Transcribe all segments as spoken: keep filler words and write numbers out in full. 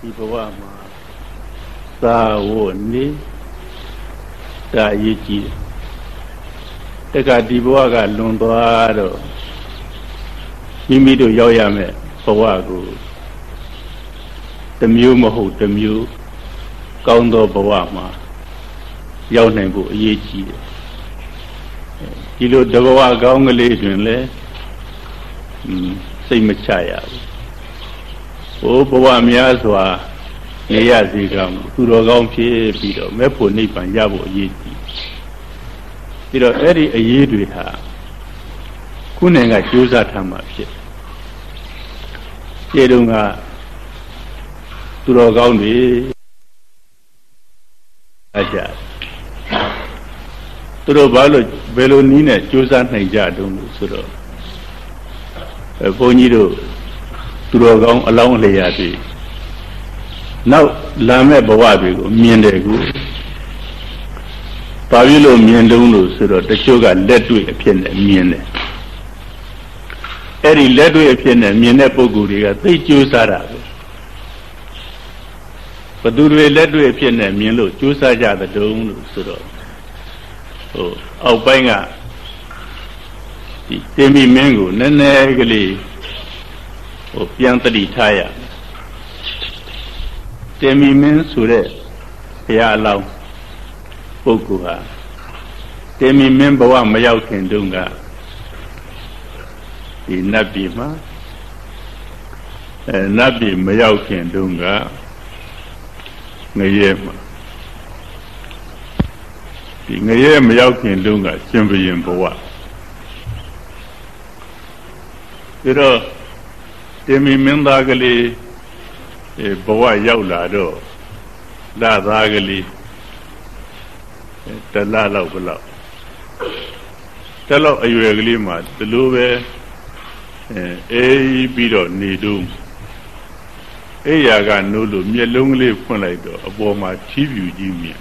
ဒီဘဝမှာသာဝနေဒါအရေးကြီးတယ်တက္ကဒီဘဝကလွန်သွားတော့မိမိတို့ရောက်ရမယ်ဘဝကိုတစ်မျိုးမဟုတ်တစ်မျိုးကောင်းသောဘဝမှာရောက်နိုင်ဖို့အရေးကြီးတယ်ဒီလိုတဘဝကောင်းကလေးတွင်လည်းစိတ်မချရဘူးဟိုဘဝများစွာနေရစေကံသူတော်ကောင်းဖြစ်ပြီးတော့မဲ့ဖို့နိဗ္ဗာန်ရဖို့အရေးကြီးပြီးတော့အဲ့ဒီအရေးတွေဟာခုနကကြိုးစားထားမှဖြစ်ခြေတုံးကသူတော်ကောင်းတွေအကြသူတို့ဘာလို့ဘယ်လိုနည်းနဲ့ကြိုးစားနိုင်ကြတုံးလို့ဆိုတော့ဘုန်းကြီးတို့သူတော်ကောင်းအလောင်းအလျာတွေနောက်လာမဲ့ဘဝတွေကိုမြင်တယ်ကူဘာဖြစ်လို့မြင်တုံးလို့ဆိုတော့တချို့ကလက်တွေ့အဖြစ်နဲ့မြင်တယ်အဲ့ဒီလက်တွေ့အဖြစ်နဲ့မြင်တဲ့ပုဂ္ဂိုလ်တွေကသိကြိုးစားတာပဲဘသူတွေလက်တွေ့အဖြစ်နဲ့မြင်လို့ကြိုးစားကြတဲ့တုံးလို့ဆိုတော့ဟိုအောက်ပိုင်းကဒီတင်မီမင်းကိုနည်းနည်းကလေးဟိုပြန်တတိထားရတင်မီမင်းဆိုတဲ့ဘုရားအလောင်းပုဂ္ဂိုလ်ဟာတင်မီမင်းဘဝမရောက်ခင်တုန်းကဒီနတ်ပြည်မှာအဲနတ်ပြည်မရောက်ခင်တုန်းကငရဲမှာဒီငရဲမရောက်ခင်တုန်းကရှင်ဘုရင်ဘဝဒါတော့တင်မီမင်းသားကလေးဘဝရောက်လာတော့လာသားကလေးတလလောက်ဘလောက်တလောက်အရွယ်ကလေးမှာဒီလိုပဲအေးပြီးတော့နေတော့အဲ့ရကနိုးလို့မျက်လုံးကလေးဖွင့်လိုက်တော့အပေါ်မှာချီးပြူကြီးမြင်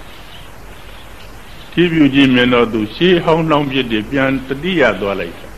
ချီးပြူကြီးမြင်တော့သူရှေးဟောင်းနှောင်းပြစ်တွေပြန်တတိယသွားလိုက်တာ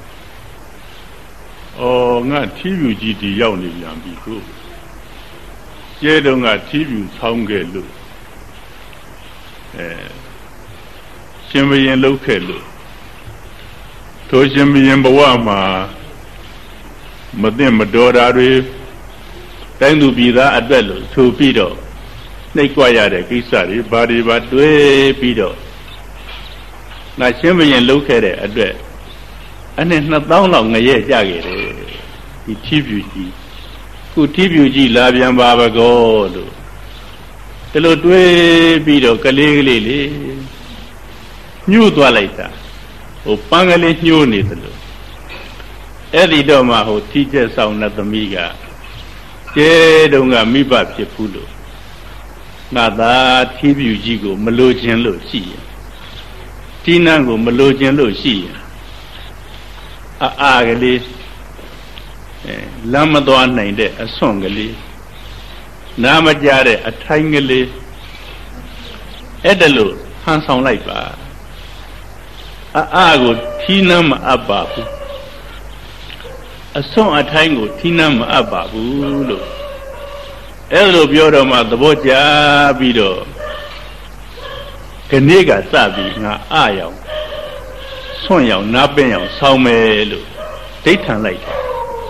အော်ငါချီးပြူကြီးဒီရောက်နေပြန်ပြီကိုကျဲတော့ငါချီးပြူဆောင်းခဲ့လို့အဲရှင်ဘုရင်လုပ်ခဲ့လို့ထိုရှင်ဘုရင်ဘဝမှာမသိမတော်တာတွေတိုင်းသူပြည်သားအတွက်လို့ဆိုပြီးတော့နှိပ်ကြရတဲ့ကိစ္စတွေဘာတွေပါတွေးပြီးတော့ငါရှင်ဘုရင်လုပ်ခဲ့တဲ့အတွက်အနှစ်နှစ်သောင်းလောက်ငရဲကြခဲ့တယ်ဒီထီးပြူကြီးခုထီးပြူကြီးလာပြန်ပါဘကောလို့ဒီလိုတွေးပြီးတော့ကလေးကလေးလေးညှို့သွားလိုက်တာဟိုပန်းကလေးညှို့နေသလိုအဲ့ဒီတော့မှဟိုထီးချက်ဆောင်တဲ့သမီးကကျဲတုံးကမိဘဖြစ်ဘူးလို့ငါသာထီးပြူကြီးကိုမလိုချင်လို့ရှိရင်တီးနှံကိုမလိုချင်လို့ရှိရင်အာအာကလေးအဲလမ်းမသွားနိုင်တဲ့အဆွန့်ကလေးနားမကြတဲ့အထိုင်းကလေးအဲ့ဒါလို့ဟန်ဆောင်လိုက်ပါအာအာကိုထီးနှံမအပ်ပါဘူးအဆွန့်အထိုင်းကိုထီးနှံမအပ်ပါဘူးလို့အဲ့လိုပြောတော့မှသဘောကျပြီးတော့ခဏကစပြီးငါအာရောင်ဆွန့်ရောင်နားပင်းရောင်ဆောင်းမယ်လို့ဒိဋ္ဌံလိုက်တယ်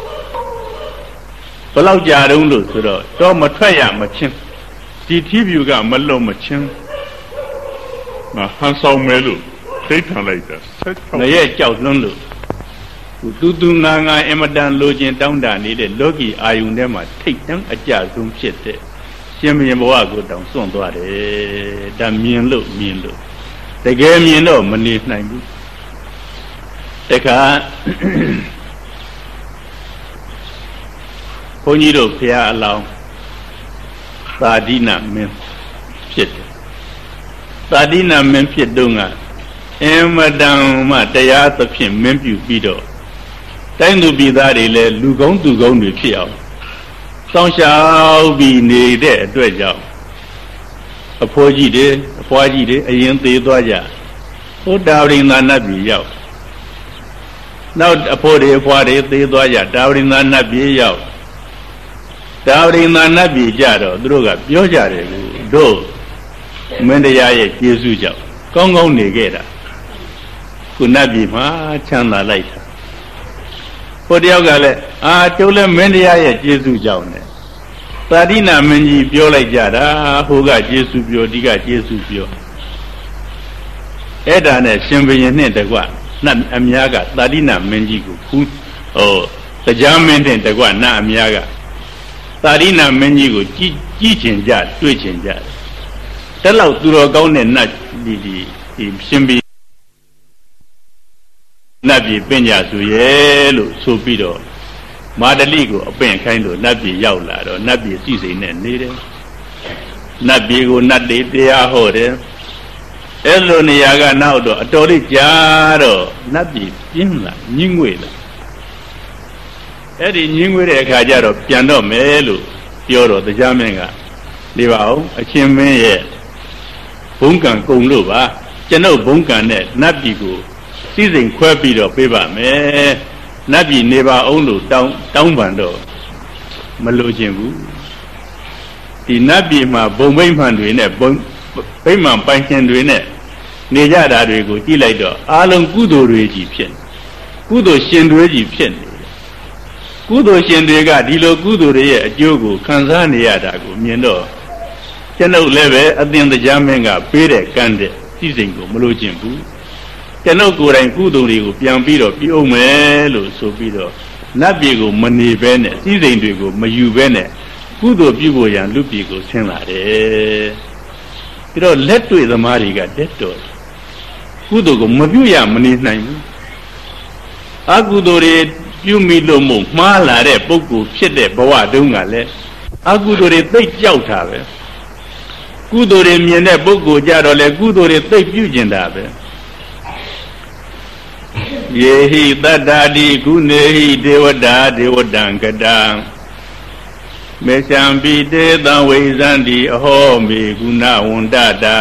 ဘယ်လောက်ကြာတုံးလို့ဆိုတော့တော့မထွက်ရမချင်းဒီထီးပြူကမလွတ်မချင်းငါဟန်ဆောင်မယ်လို့ဒိဋ္ဌံလိုက်တာငရဲကြောက်လွန်းလို့တူတူငါငါအမတန်လိုချင်တောင်းတနေတဲ့လောကီအာယုန်ထဲမှာထိတ်တန်းအကြဆုံးဖြစ်တဲ့ရှင်ဘုရင်ဘဝကိုတောင်စွန့်သွားတယ်ဒါမြင်လို့မြင်လို့တကယ်မြင်တော့မနေနိုင်ဘူးတခါဘုန်းကြီးတို့ဘုရားအလောင်းသာဒိနမင်းဖြစ်တယ်သာဒိနမင်းဖြစ်တော့ကအမတန်မှတရားသဖြင့်မင်းပြုပြီးတော့တိုင်းသူပြည်သားတွေလည်းလူကောင်းသူကောင်းတွေဖြစ်အောင်စောင့်ရှောက်ပြီးနေတဲ့အတွက်ကြောင့်အဖိုးကြီးတွေအဖွားကြီးတွေအရင်သေးသွားကြဟိုတာဝရိန္ဒနတ်ပြည်ရောက်နောက်အဖိုးတွေအဖွားတွေသေးသွားကြတာဝရိန္ဒနတ်ပြည်ရောက်ဒါဝိမာနတ်ပြည်ကြတော့သူတို့ကပြောကြတယ်ကိုတို့မင်းတရားရဲ့ကျေးဇူးကြောင့်ကောင်းကောင်းနေခဲ့တာခုနတ်ပြည်မှာချမ်းသာလိုက်တာဟိုတယောက်ကလည်းအာကျုပ်လည်းမင်းတရားရဲ့ကျေးဇူးကြောင့်နဲ့သာတိနာမင်းကြီးပြောလိုက်ကြတာဟိုကကျေးဇူးပြောဒီကကျေးဇူးပြောအဲ့ဒါနဲ့ရှင်ဘုရင်နဲ့တကွနတ်အများကသာတိနာမင်းကြီးကိုခုဟိုတရားမင်းနဲ့တကွနတ်အများကသာရိနာမင်းကြီးကိုကြည်ကြည်ကျင်ကြတွေ့ကျင်ကြတယ်တက်လောက်သူတော်ကောင်းတဲ့နတ်ဒီဒီဒီရှင်ဘီနတ်ပြည်ပညာဆိုရဲ့လို့ဆိုပြီးတော့မာတလိကိုအပင်ခိုင်းလို့နတ်ပြည်ရောက်လာတော့နတ်ပြည်စီစိန်နဲ့နေတယ်နတ်ပြည်ကိုနတ်တွေတရားဟောတယ်အဲ့လိုနေရာကနောက်တော့အတော်လေးကြာတော့နတ်ပြည်ပြင်းလာညှင်းငွေလာအဲ့ဒီညင်းငွေတဲ့အခါကျတော့ပြန်တော့မယ်လို့ပြောတော့တရားမင်းကနေပါအောင်အချင်းမင်းရဲ့ဘုံကံကုံလို့ပါကျွန်ုပ်ဘုံကံနဲ့နတ်ပြည်ကိုစီစဉ်ခွဲပြီးတော့ပေးပါမယ်နတ်ပြည်နေပါအောင်လို့တောင်းတောင်းပန်တော့မလို့ခြင်းဘူးဒီနတ်ပြည်မှာဘုံဗိမှန်တွေနဲ့ဘုံဗိမှန်ပိုင်ရှင်တွေနဲ့နေကြတာတွေကိုကြည့်လိုက်တော့အားလုံးကုသိုလ်တွေကြီးဖြစ်ကုသိုလ်ရှင်တွေကြီးဖြစ်နေကုသိုလ်ရှင်တွေကဒီလိုကုသိုလ်တွေရဲ့အကျိုးကိုခံစားနေရတာကိုမြင်တော့ကျွန်ုပ်လည်းပဲအသင်တရားမင်းကပေးတဲ့ကံတဲ့စီစဉ်ကိုမလို့ခြင်းဘူးကျွန်ုပ်ကိုယ်တိုင်ကုသိုလ်တွေကိုပြန်ပြီးတော့ပြုအောင်မယ်လို့ဆိုပြီးတော့နတ်ပြည်ကိုမနေဘဲနဲ့စီစဉ်တွေကိုမယူဘဲနဲ့ကုသိုလ်ပြုဖို့ရန်လူပြည်ကိုဆင်းလာတယ်ပြီးတော့လက်တွေ့သမားတွေကတက်တော်ကုသိုလ်ကိုမပြုရမနေနိုင်ဘူးအကုသိုလ်တွေပြုမိလို့မို့မှားလာတဲ့ပုဂ္ဂိုလ်ဖြစ်တဲ့ဘဝတုန်းကလည်းအကုသိုလ်တွေသိပ်ကြောက်တာပဲကုသိုလ်တွေမြင်တဲ့ပုဂ္ဂိုလ်ကြတော့လေကုသိုလ်တွေသိပ်ပြုကျင်တာပဲယေဟိတတ္တာတိကုနေဟိဒေဝတာဒေဝတံကတံမေရှံပိတေသံဝိဇန္တိအဟောမေကုဏဝန္တတာ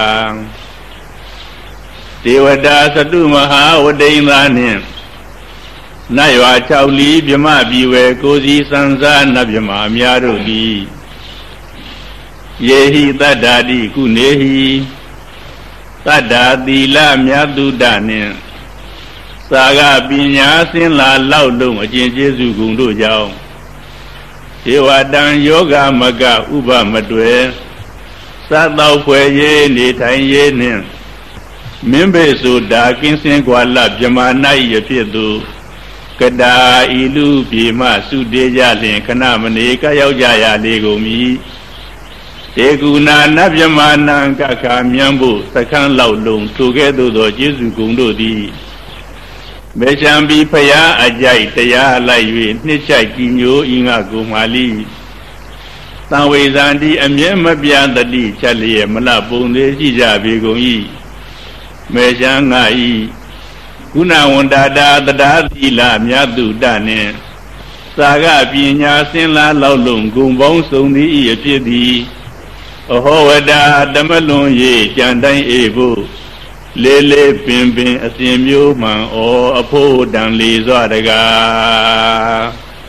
ဒေဝတာသတုမဟာဝတိန်သာနှင့်နတ်ရွာ၆လီမြမပြည်ဝဲကိုစီစံစားနတ်မြမအများတို့သည်ယေဟိတတ္တာတိကုနေဟိတတ္တာသီလမြတ်တုဒ္ဒနှင့်သာဂပညာစင်လာလောက်လုံးအကျင့်ကျေးဇူးဂုဏ်တို့ကြောင့်ဒေဝတံယောဂမကဥပမတွေ့သတ်တော်ဖွယ်ရေးနေထိုင်ရေးနှင့်မင်းဘေဆိုတာကင်းစင်ကွာလမြမ၌ရဖြစ်သူကတာဤလူပြေမစုတေကြလျင်ခဏမနေကရောက်ကြရလေကုန်မည်တေကုဏနတ်မြမနံကခာမြန်းဖို့သခန်းလောက်လုံးထိုကဲ့သို့သောကျေးဇူးဂုဏ်တို့သည်မေချံပြီးဖရာအကြိုက်တရားလိုက်၍နှစ်ချိုက်ကြည်ညိုဤငါကိုမာလီသံဝေဇန္တိအမြဲမပြတတိချက်လျက်မလပုံသေးရှိကြပေကုန်၏မေချံငါဤကုဏဝန္တာတာတတာသီလမြတ်တုတနှင့်သာဂပညာစင်လာလောက်လုံးဂုံပေါင်းစုံသည်၏အဖြစ်သည်အဟောဝတာတမလွန်၍ကြံတိုင်းအေဖို့လေးလေးပင်ပင်အစဉ်မျိုးမှန်ဩအဖို့တန်လေစွာတကား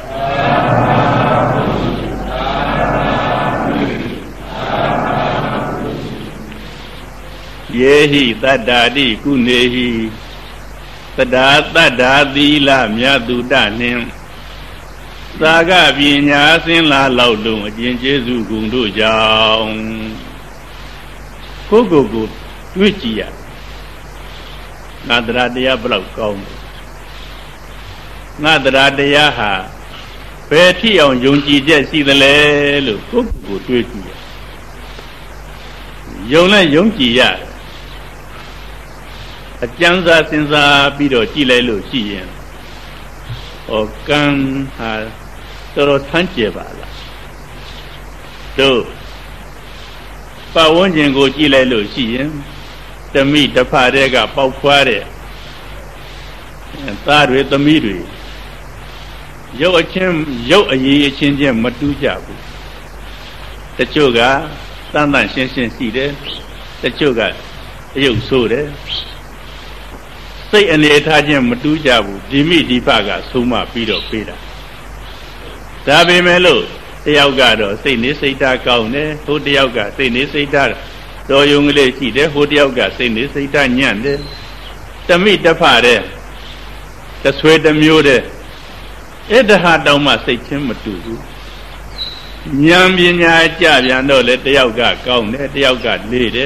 ယေဟိတတ္တာတိကုနေဟိတတာတတ္တာသီလမြတ်တုတ္တနှင့်သာဂပညာစင်လာလောက်လုံးအကျင့်ကျေးဇူးဂုဏ်တို့ကြောင့်ကိုယ်ကိုယ်ကိုတွေ့ကြည့်ရငါတရားတရားဘလောက်ကောင်းလဲငါတရားတရားဟာဘယ်ထိအောင်ယုံကြည်ချက်ရှိသလဲလို့ကိုယ့်ကိုယ်ကိုတွေးကြည့်ရယုံနဲ့ယုံကြည်ရအကျဉ်းစားစဉ်းစားပြီးတော့ကြည့်လိုက်လို့ရှိရင်ဟောကံဟာတော်တော်ဆန်းကျယ်ပါလားတို့ပတ်ဝန်းကျင်ကိုကြည့်လိုက်လို့ရှိရင်တမိတဖတဲ့ကပေါက်ဖွားတဲ့သားတွေသမီးတွေရုပ်အချင်းရုပ်အရေးအချင်းချင်းမတူးကြဘူးတချို့ကတန်တန်ရှင်းရှင်းရှိတယ်တချို့ကအယုတ်ဆိုးတယ်စိတ်အနေထားချင်းမတူးကြဘူးဒီမိဒီဖကဆုံးမပြီးတော့ပေးတာဒါပေမဲ့လို့တယောက်ကတော့စိတ်နေစိတ်ဓာတ်ကောင်းတယ်ဟိုတယောက်ကစိတ်နေစိတ်ဓာတ်တော်ယုံကလေးရှိတယ်ဟိုတယောက်ကစိတ်နေစိတ်ဓာတ်ညံ့တယ်တမိတဖတဲ့တဆွေတမျိုးတဲ့အဲ့ဒါဟာတောင်မှစိတ်ချင်းမတူဘူးဉာဏ်ပညာကြပြန်တော့လေတယောက်ကကောင်းတယ်တယောက်ကလေးတယ်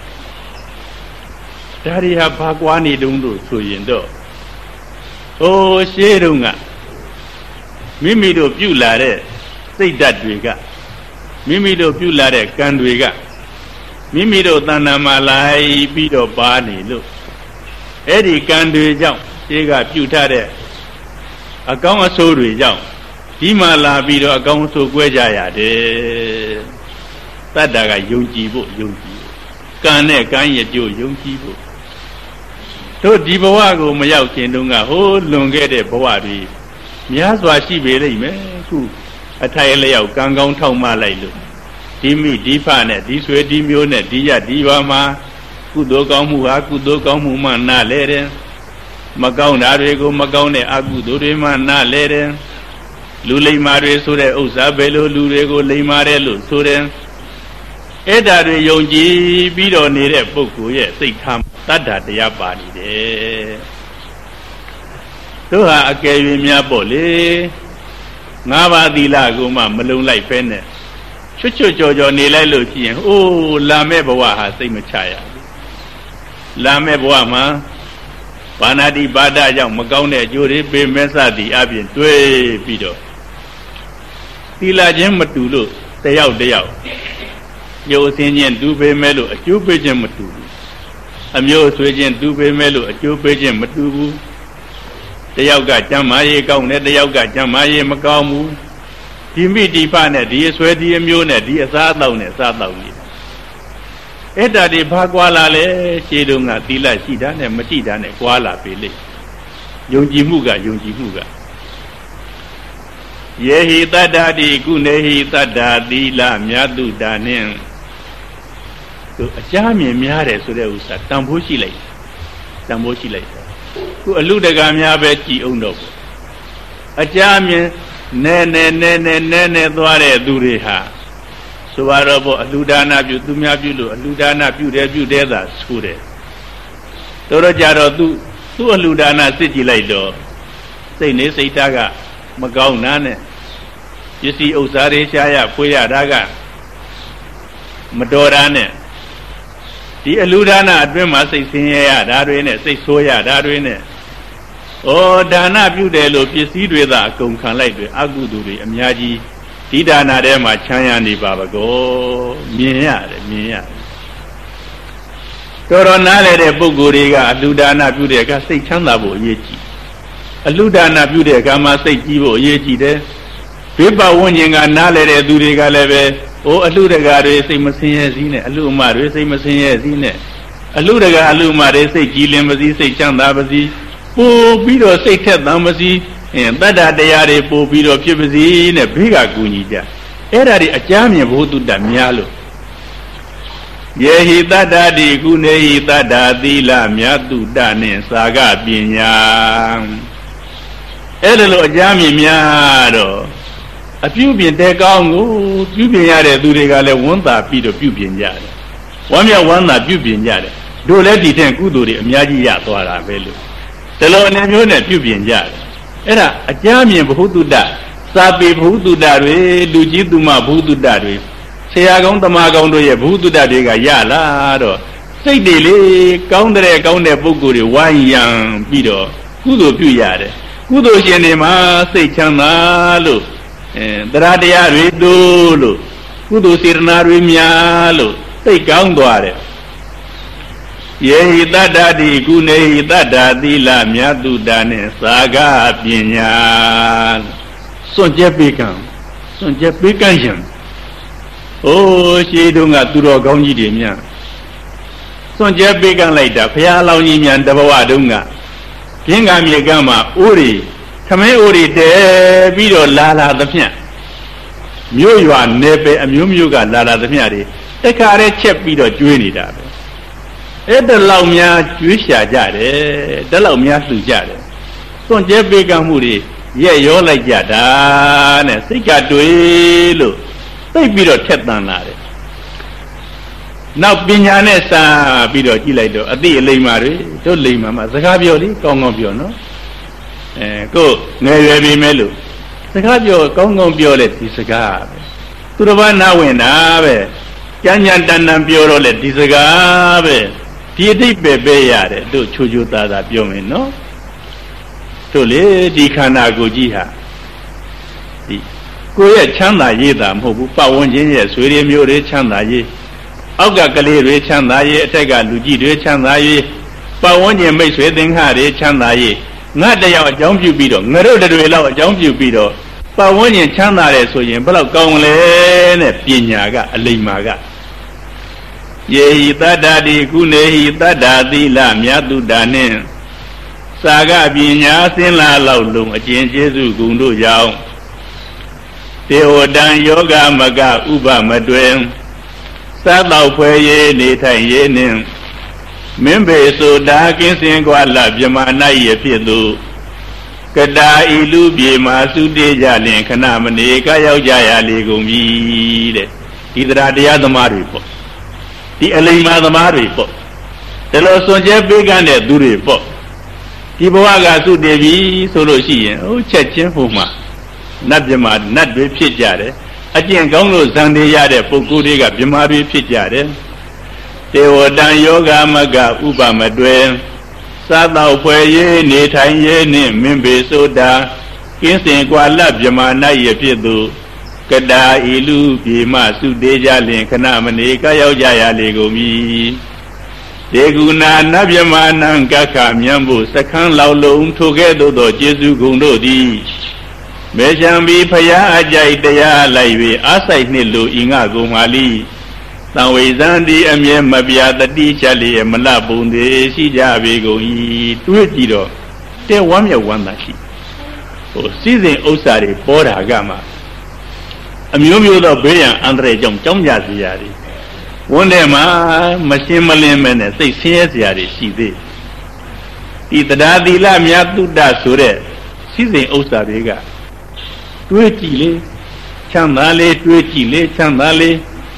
ဒါတွေဟာဘာကွာနေတုံးလို့ဆိုရင်တော့ဟိုရှေးတုန်းကမိမိတို့ပြုလာတဲ့စိတ်ဓာတ်တွေကမိမိတို့ပြုလာတဲ့ကံတွေကမိမိတို့တဏ္ဍာမှာလိုက်ပြီးတော့ပါနေလို့အဲ့ဒီကံတွေကြောင့်ရှေးကပြုထားတဲ့အကောင်းအဆိုးတွေကြောင့်ဒီမှာလာပြီးတော့အကောင်းအဆိုးကွဲကြရတယ်တတ္တာကယုံကြည်ဖို့ယုံကြည်ကံနဲ့ကံရဲ့ကြိုးယုံကြည်ဖို့တို့ဒီဘဝကိုမရောက်ခင်တုန်းကဟိုးလွန်ခဲ့တဲ့ဘဝတွေများစွာရှိပေလိမ့်မယ်ခုအထိုင်လျောက်ကံကောင်းထောက်မှလိုက်လို့ဒီမိဒီဖနဲ့ဒီဆွေဒီမျိုးနဲ့ဒီရဒီပါမှာကုသိုလ်ကောင်းမှုဟာကုသိုလ်ကောင်းမှုမှနားလဲတယ်မကောင်းတာတွေကိုမကောင်းတဲ့အကုသိုလ်တွေမှနားလဲတယ်လူလိမ္မာတွေဆိုတဲ့ဥစ္စာဘယ်လိုလူတွေကိုလိမ္မာတယ်လို့ဆိုတယ်အဲ့ဒါတွေယုံကြည်ပြီးတော့နေတဲ့ပုဂ္ဂိုလ်ရဲ့စိတ်ထားတတ္တာတရားပါနေတယ်တို့ဟာအကယ်၍များပေါ့လေငါးပါးသီလကိုမှမလုံလိုက်ဖဲနဲ့ချွတ်ချွတ်ကြော်ကြော်နေလိုက်လို့ရှိရင်အိုးလာမဲ့ဘဝဟာစိတ်မချရဘူးလာမဲ့ဘဝမှာဘာနာတိပါဒကြောင့်မကောင်းတဲ့အကျိုးတွေပေးမဲ့စသည်အပြင်တွေးပြီးတော့သီလချင်းမတူလို့တယောက်တယောက်ရုပ်အစင်းချင်းတူပေးမဲ့လို့အကျိုးပေးခြင်းမတူဘူးအမျိုးအဆွေချင်းတူပေးမဲ့လို့အကျိုးပေးခြင်းမတူဘူးတယောက်ကကျမ်းမာရေးကောင်းတယ်တယောက်ကကျမ်းမာရေးမကောင်းဘူးဒီမိဒီဖနဲ့ဒီအဆွဲဒီအမျိုးနဲ့ဒီအစားအသောက်နဲ့စားတော့နေအဲ့ဒါတွေဘာကွာလာလဲခြေတုံးကသီလရှိတာနဲ့မရှိတာနဲ့ကွာလာပေလေယုံကြည်မှုကယုံကြည်မှုကယေဟိတတ္တာတိကုနေဟိတတ္တာသီလမြတ်တုတာနဲ့သူအကြမြင်များတယ်ဆိုတဲ့ဥစ္စာတန်ဖိုးရှိလိုက်တန်ဖိုးရှိလိုက်ခုအလူတကာများပဲကြည်အောင်တော့အကြမြင်နဲနဲနဲနဲနဲနဲသွားတဲ့သူတွေဟာဆိုပါတော့ဘောအလူဒါနပြုသူများပြုလို့အလူဒါနပြုတယ်ပြုတယ်သာဆိုတယ်တော်တော့ကြတော့သူသူ့အလူဒါနစစ်ကြည့်လိုက်တော့စိတ်နေစိတ်ထားကမကောင်းနာနဲ့ပစ္စည်းဥစ္စာတွေရှားရဖွေးရတာကမတော်တာနဲ့ဒီအလူဒါနအတွင်းမှာစိတ်ဆင်းရဲရတာတွေနဲ့စိတ်ဆိုးရတာတွေနဲ့ဩဒါနပြုတယ်လို့ပစ္စည်းတွေသာအကုန်ခံလိုက်တယ်အကုသိုလ်တွေအများကြီးဒီဒါနထဲမှာချမ်းရနေပါဘကောမြင်ရတယ်မြင်ရတယ်တော်တော်နားလေတဲ့ပုဂ္ဂိုလ်တွေကအလူဒါနပြုတဲ့အခါစိတ်ချမ်းသာဖို့အရေးကြီးအလူဒါနပြုတဲ့အခါမှာစိတ်ကြီးဖို့အရေးကြီးတယ်ဘေးပတ်ဝန်းကျင်ကနားလေတဲ့သူတွေကလည်းပဲအိုးအလူတကာတွေစိတ်မဆင်းရဲစည်းနဲ့အလူအမတွေစိတ်မဆင်းရဲစည်းနဲ့အလူတကာအလူအမတွေစိတ်ကြည်လင်ပါစီစိတ်ချမ်းသာပါစီပို့ပြီးတော့စိတ်ထက်သန်ပါစီအင်းတတ္တတရားတွေပို့ပြီးတော့ဖြစ်ပါစီနဲ့ဘေးကကူညီကြအဲ့ဒါတွေအကြမ်းမြင်ဘုသူတ္တများလို့ယေဟိတတ္တာတိကုနေဟိတတ္တာသီလမြတ်တုတ္တနဲ့သာကပညာအဲ့ဒါလို့အကြမ်းမြင်များတော့အပြုပြင်တဲ့ကောင်းကိုပြုပြင်ရတဲ့သူတွေကလည်းဝန်းသာပြီးတော့ပြုပြင်ကြတယ်ဝမ်းမြောက်ဝမ်းသာပြုပြင်ကြတယ်တို့လည်းဒီတဲ့ကုသိုလ်တွေအများကြီးရသွားတာပဲလို့ဒီလိုအနေမျိုးနဲ့ပြုပြင်ကြတယ်အဲ့ဒါအကြမ်းမြင်ဘုသူတ္တစာပေဘုသူတ္တတွေလူကြီးသူမဘုသူတ္တတွေဆရာကောင်းတမကောင်းတို့ရဲ့ဘုသူတ္တတွေကရလာတော့စိတ်တွေလေကောင်းတဲ့ကောင်းတဲ့ပုဂ္ဂိုလ်တွေဝိုင်းရံပြီးတော့ကုသိုလ်ပြုရတယ်ကုသိုလ်ရှင်တွေမှာစိတ်ချမ်းသာလို့အဲတရားတရားတွေတိုးလို့ကုသိုလ်စေတနာတွေများလို့သိကောင်းသွားတယ်ယေဟိတတ္တာတိကုနေဟိတတ္တာသီလမြတ်တုတ္တနဲ့သာကပညာစွန့်ကြဲပေးကံစွန့်ကြဲပေးကံရှင်အိုးရှေးတုန်းကသူတော်ကောင်းကြီးတွေများစွန့်ကြဲပေးကံလိုက်တာဘုရားလောင်းကြီးများတဘဝတုန်းကပြင်းကမြေကမ်းမှာအိုးတွေခမင်းအိုးတွေတဲပြီးတော့လာလာသဖြင့်မြို့ရွာနယ်ပယ်အမျိုးမျိုးကလာလာသမျှတွေတခါတည်းချက်ပြီးတော့ကျွေးနေတာပဲအဲ့ဒါလောက်များကျွေးရှာကြတယ်ဒါလောက်များလှူကြတယ်စွန့်ကြဲပေးကမ်းမှုတွေရဲ့ရောလိုက်ကြတာနဲ့စိတ်ကတွေးလို့သိပြီးတော့ထက်သန်လာတယ်နောက်ပညာနဲ့စာပြီးတော့ကြည့်လိုက်တော့အတိအလိမ္မာတွေတို့လိမ္မာမှာစကားပြောလေကောင်းကောင်းပြောနော်အဲကိုငယ်ရွယ်ပြီမဲ့လို့စကားပြောကောင်းကောင်းပြောလေဒီစကားပဲသူတစ်ပါးနားဝင်တာပဲကြမ်းကြမ်းတန်တန်ပြောတော့လေဒီစကားပဲဒီအတိတ်ပဲပဲရတယ်တို့ချိုချိုသားသားပြောမယ်နော်တို့လေဒီခန္ဓာကိုယ်ကြီးဟာဒီကိုယ့်ရဲ့ချမ်းသာရေးတာမဟုတ်ဘူးပတ်ဝန်းကျင်ရဲ့ဆွေတွေမျိုးတွေချမ်းသာရေးအောက်ကကလေးတွေချမ်းသာရေးအထက်ကလူကြီးတွေချမ်းသာရေးပတ်ဝန်းကျင်မိတ်ဆွေသင်္ခါတွေချမ်းသာရေးငါတယောက်အကြောင်းပြုပြီးတော့ငါတို့တွေလောက်အကြောင်းပြုပြီးတော့ပတ်ဝန်းကျင်ချမ်းသာတယ်ဆိုရင်ဘယ်လောက်ကောင်းလဲနဲ့ပညာကအလိမ္မာကယေဟိတတ္တာတိကုနေဟိတတ္တာသီလမြတ်တုတာနှင့်စာကပညာစင်လာလောက်လုံးအကျင့်ကျေးဇူးဂုဏ်တို့ကြောင့်တေဝတံယောဂမကဥပမတွင်စားတော့ဖွယ်ရေးနေထိုင်ရေးနှင့်မင်းပေဆိုတာကင်းစင်ကွာလပြမ၌ရဖြစ်သူကတာဤလူပြေမှာစုတေးကြလင်ခဏမနေကရောက်ကြရလေကုန်ပြီတဲ့ဒီတရားတရားသမားတွေပေါ့ဒီအလိမ္မာသမားတွေပေါ့ဒါလိုစွန့်ကြဲပေးကမ်းတဲ့သူတွေပေါ့ဒီဘဝကစုတေးပြီဆိုလို့ရှိရင်ဟိုချက်ချင်းဟိုမှာနတ်ပြမနတ်တွေဖြစ်ကြတယ်အကျင့်ကောင်းလို့ဇံတေရတဲ့ပုဂ္ဂိုလ်တွေကပြမတွေဖြစ်ကြတယ်တေဝတံယောဂမကဥပမတွင်စားတော့ဖွယ်ရေးနေထိုင်ရေးနှင့်မင်းပေဆိုတာကင်းစင်ကွာလပြမ၌ရဖြစ်သူကတာဤလူပြေမစုတေးကြလင်ခဏမနေကရောက်ကြရလေကုန်ပြီဒေဂုဏနတ်ပြမနံကခမြံဖို့စခန်းလောက်လုံးထိုကဲ့သို့သောကျေးဇူးဂုဏ်တို့သည်မေရှံဘီဖရာအကြိုက်တရားလိုက်၍အားဆိုင်နှင့်လိုဤငါကုမာလီသံဝေဇံဒီအမြဲမပြတတိချက်လျက်မလပုံသေးရှိကြပေကုန်၏တွေးကြည့်တော့တဲဝမ်းမြောက်ဝမ်းသာရှိဟိုစီစဉ်ဥစ္စာတွေပေါ်တာကမှအမျိုးမျိုးသောဘေးရန်အန္တရာယ်ကြောင့်ကြောင်းကြစရာတွေဝန်းထဲမှာမရှင်းမလင်းမဲနဲ့စိတ်ဆင်းရဲစရာတွေရှိသေးဒီတရားသီလမြတ်တုတ္တဆိုတဲ့စီစဉ်ဥစ္စာတွေကတွေးကြည့်လေချမ်းသာလေတွေးကြည့်လေချမ်းသာလေ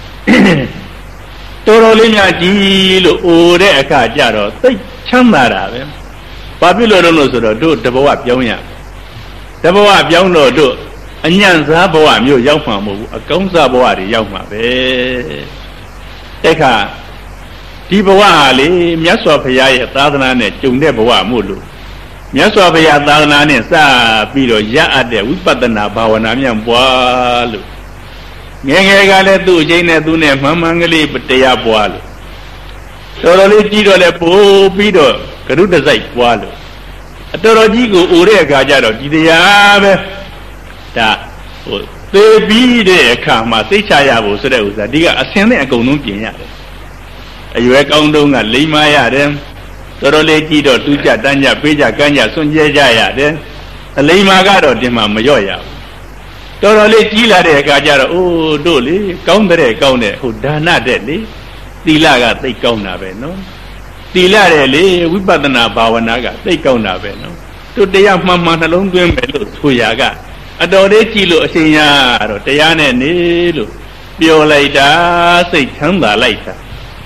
တော်တော်လေးများကြည့်လို့အိုတဲ့အခါကျတော့သိချမ်းသာတာပဲဘာဖြစ်လို့လဲဆိုတော့တို့တဘဝပြောင်းရတဘဝပြောင်းတော့တို့အညံ့စားဘဝမျိုးရောက်မှာမဟုတ်ဘူးအကောင်းစားဘဝတွေရောက်မှာပဲတဲ့ခါဒီဘဝဟာလေမြတ်စွာဘုရားရဲ့သာသနာနဲ့ကြုံတဲ့ဘဝမို့လို့မြတ်စွာဘုရားသာသနာနဲ့စပြီးတော့ရအပ်တဲ့ဝိပဿနာဘာဝနာမြန်ပွားလို့ငယ်ငယ်ကလည်းသူ့အချိန်နဲ့သူနဲ့မှန်မှန်ကလေးတရားပွားလို့တော်တော်လေးကြီးတော့လည်းပို့ပြီးတော့ကရုတစိုက်ပွားလို့အတော်တော်ကြီးကိုအိုတဲ့အခါကျတော့ဒီတရားပဲဒါဟိုသေပြီးတဲ့အခါမှာသိချရဖို့ဆိုတဲ့ဥစ္စာဒီကအစင်းနဲ့အကုန်လုံးပြင်ရတယ်အရွယ်ကောင်းတုန်းကလိမ္မာရတယ်တော်တော်လေးကြည့်တော့တူးကြတန်းကြပေးကြကမ်းကြစွန့်ကြဲကြရတယ်အလိမ္မာကတော့ဒီမှာမလျော့ရဘူးတော်တော်လေးကြီးလာတဲ့အခါကျတော့အိုးတို့လေကောင်းတဲ့ကောင်းတဲ့ဟိုဒါနတဲ့လေသီလကသိကောင်းတာပဲနော်သီလတဲ့လေဝိပဿနာဘာဝနာကသိကောင်းတာပဲနော်တို့တရားမှန်မှန်နှလုံးသွင်းမယ်လို့ဆိုရကအတော်လေးကြည့်လို့အရှင်ရတော့တရားနဲ့နေလို့ပြောလိုက်တာစိတ်ချမ်းသာလိုက်တာ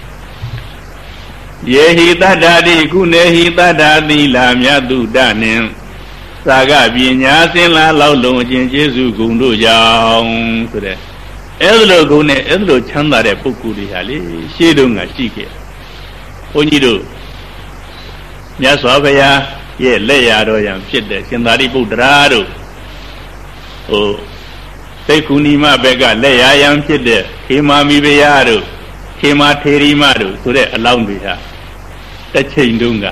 ယေဟိတတ္တာတိကုနေဟိတတ္တာသီလမြတ်တုတ္တနှင့်သာကပညာစင်လာလောက်လုံးအကျင့်ကျေးဇူးဂုဏ်တို့ကြောင့်ဆိုတဲ့အဲ့လိုဂုဏ်နဲ့အဲ့လိုချမ်းသာတဲ့ပုဂ္ဂိုလ်တွေဟာလေရှေးတုန်းကရှိခဲ့ဘုန်းကြီးတို့မြတ်စွာဘုရားရဲ့လက်ရတော်ရန်ဖြစ်တဲ့ရှင်သာရိပုတ္တရာတို့ဟိုသိက္ခူနီမဘက်ကလက်ရရန်ဖြစ်တဲ့ခေမာမိဘုရားတို့ခေမာထေရီမတို့ဆိုတဲ့အလောင်းတွေဟာတစ်ချိန်တုန်းက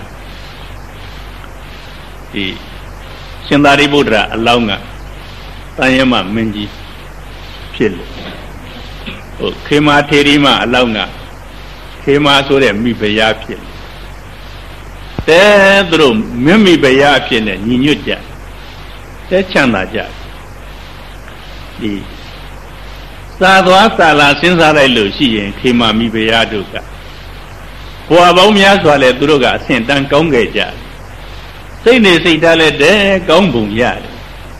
ဒီရှင်သာရိပုတ္တရာအလောင်းကတန်ရမမင်းကြီးဖြစ်လို့ဟိုခေမာထေရီမအလောင်းကခေမာဆိုတဲ့မိဖုရားဖြစ်တဲသူတို့မင်းမိဖုရားဖြစ်နေညီညွတ်ကြတဲချမ်းသာကြဒီသာသွားသာလာစဉ်းစားလိုက်လို့ရှိရင်ခေမာမိဖုရားတို့ကဘဝပေါင်းများစွာလဲသူတို့ကအဆင့်တန်းကောင်းခဲ့ကြစိတ်နေစိတ်ထားလဲတဲ့ကောင်းပုံရတယ်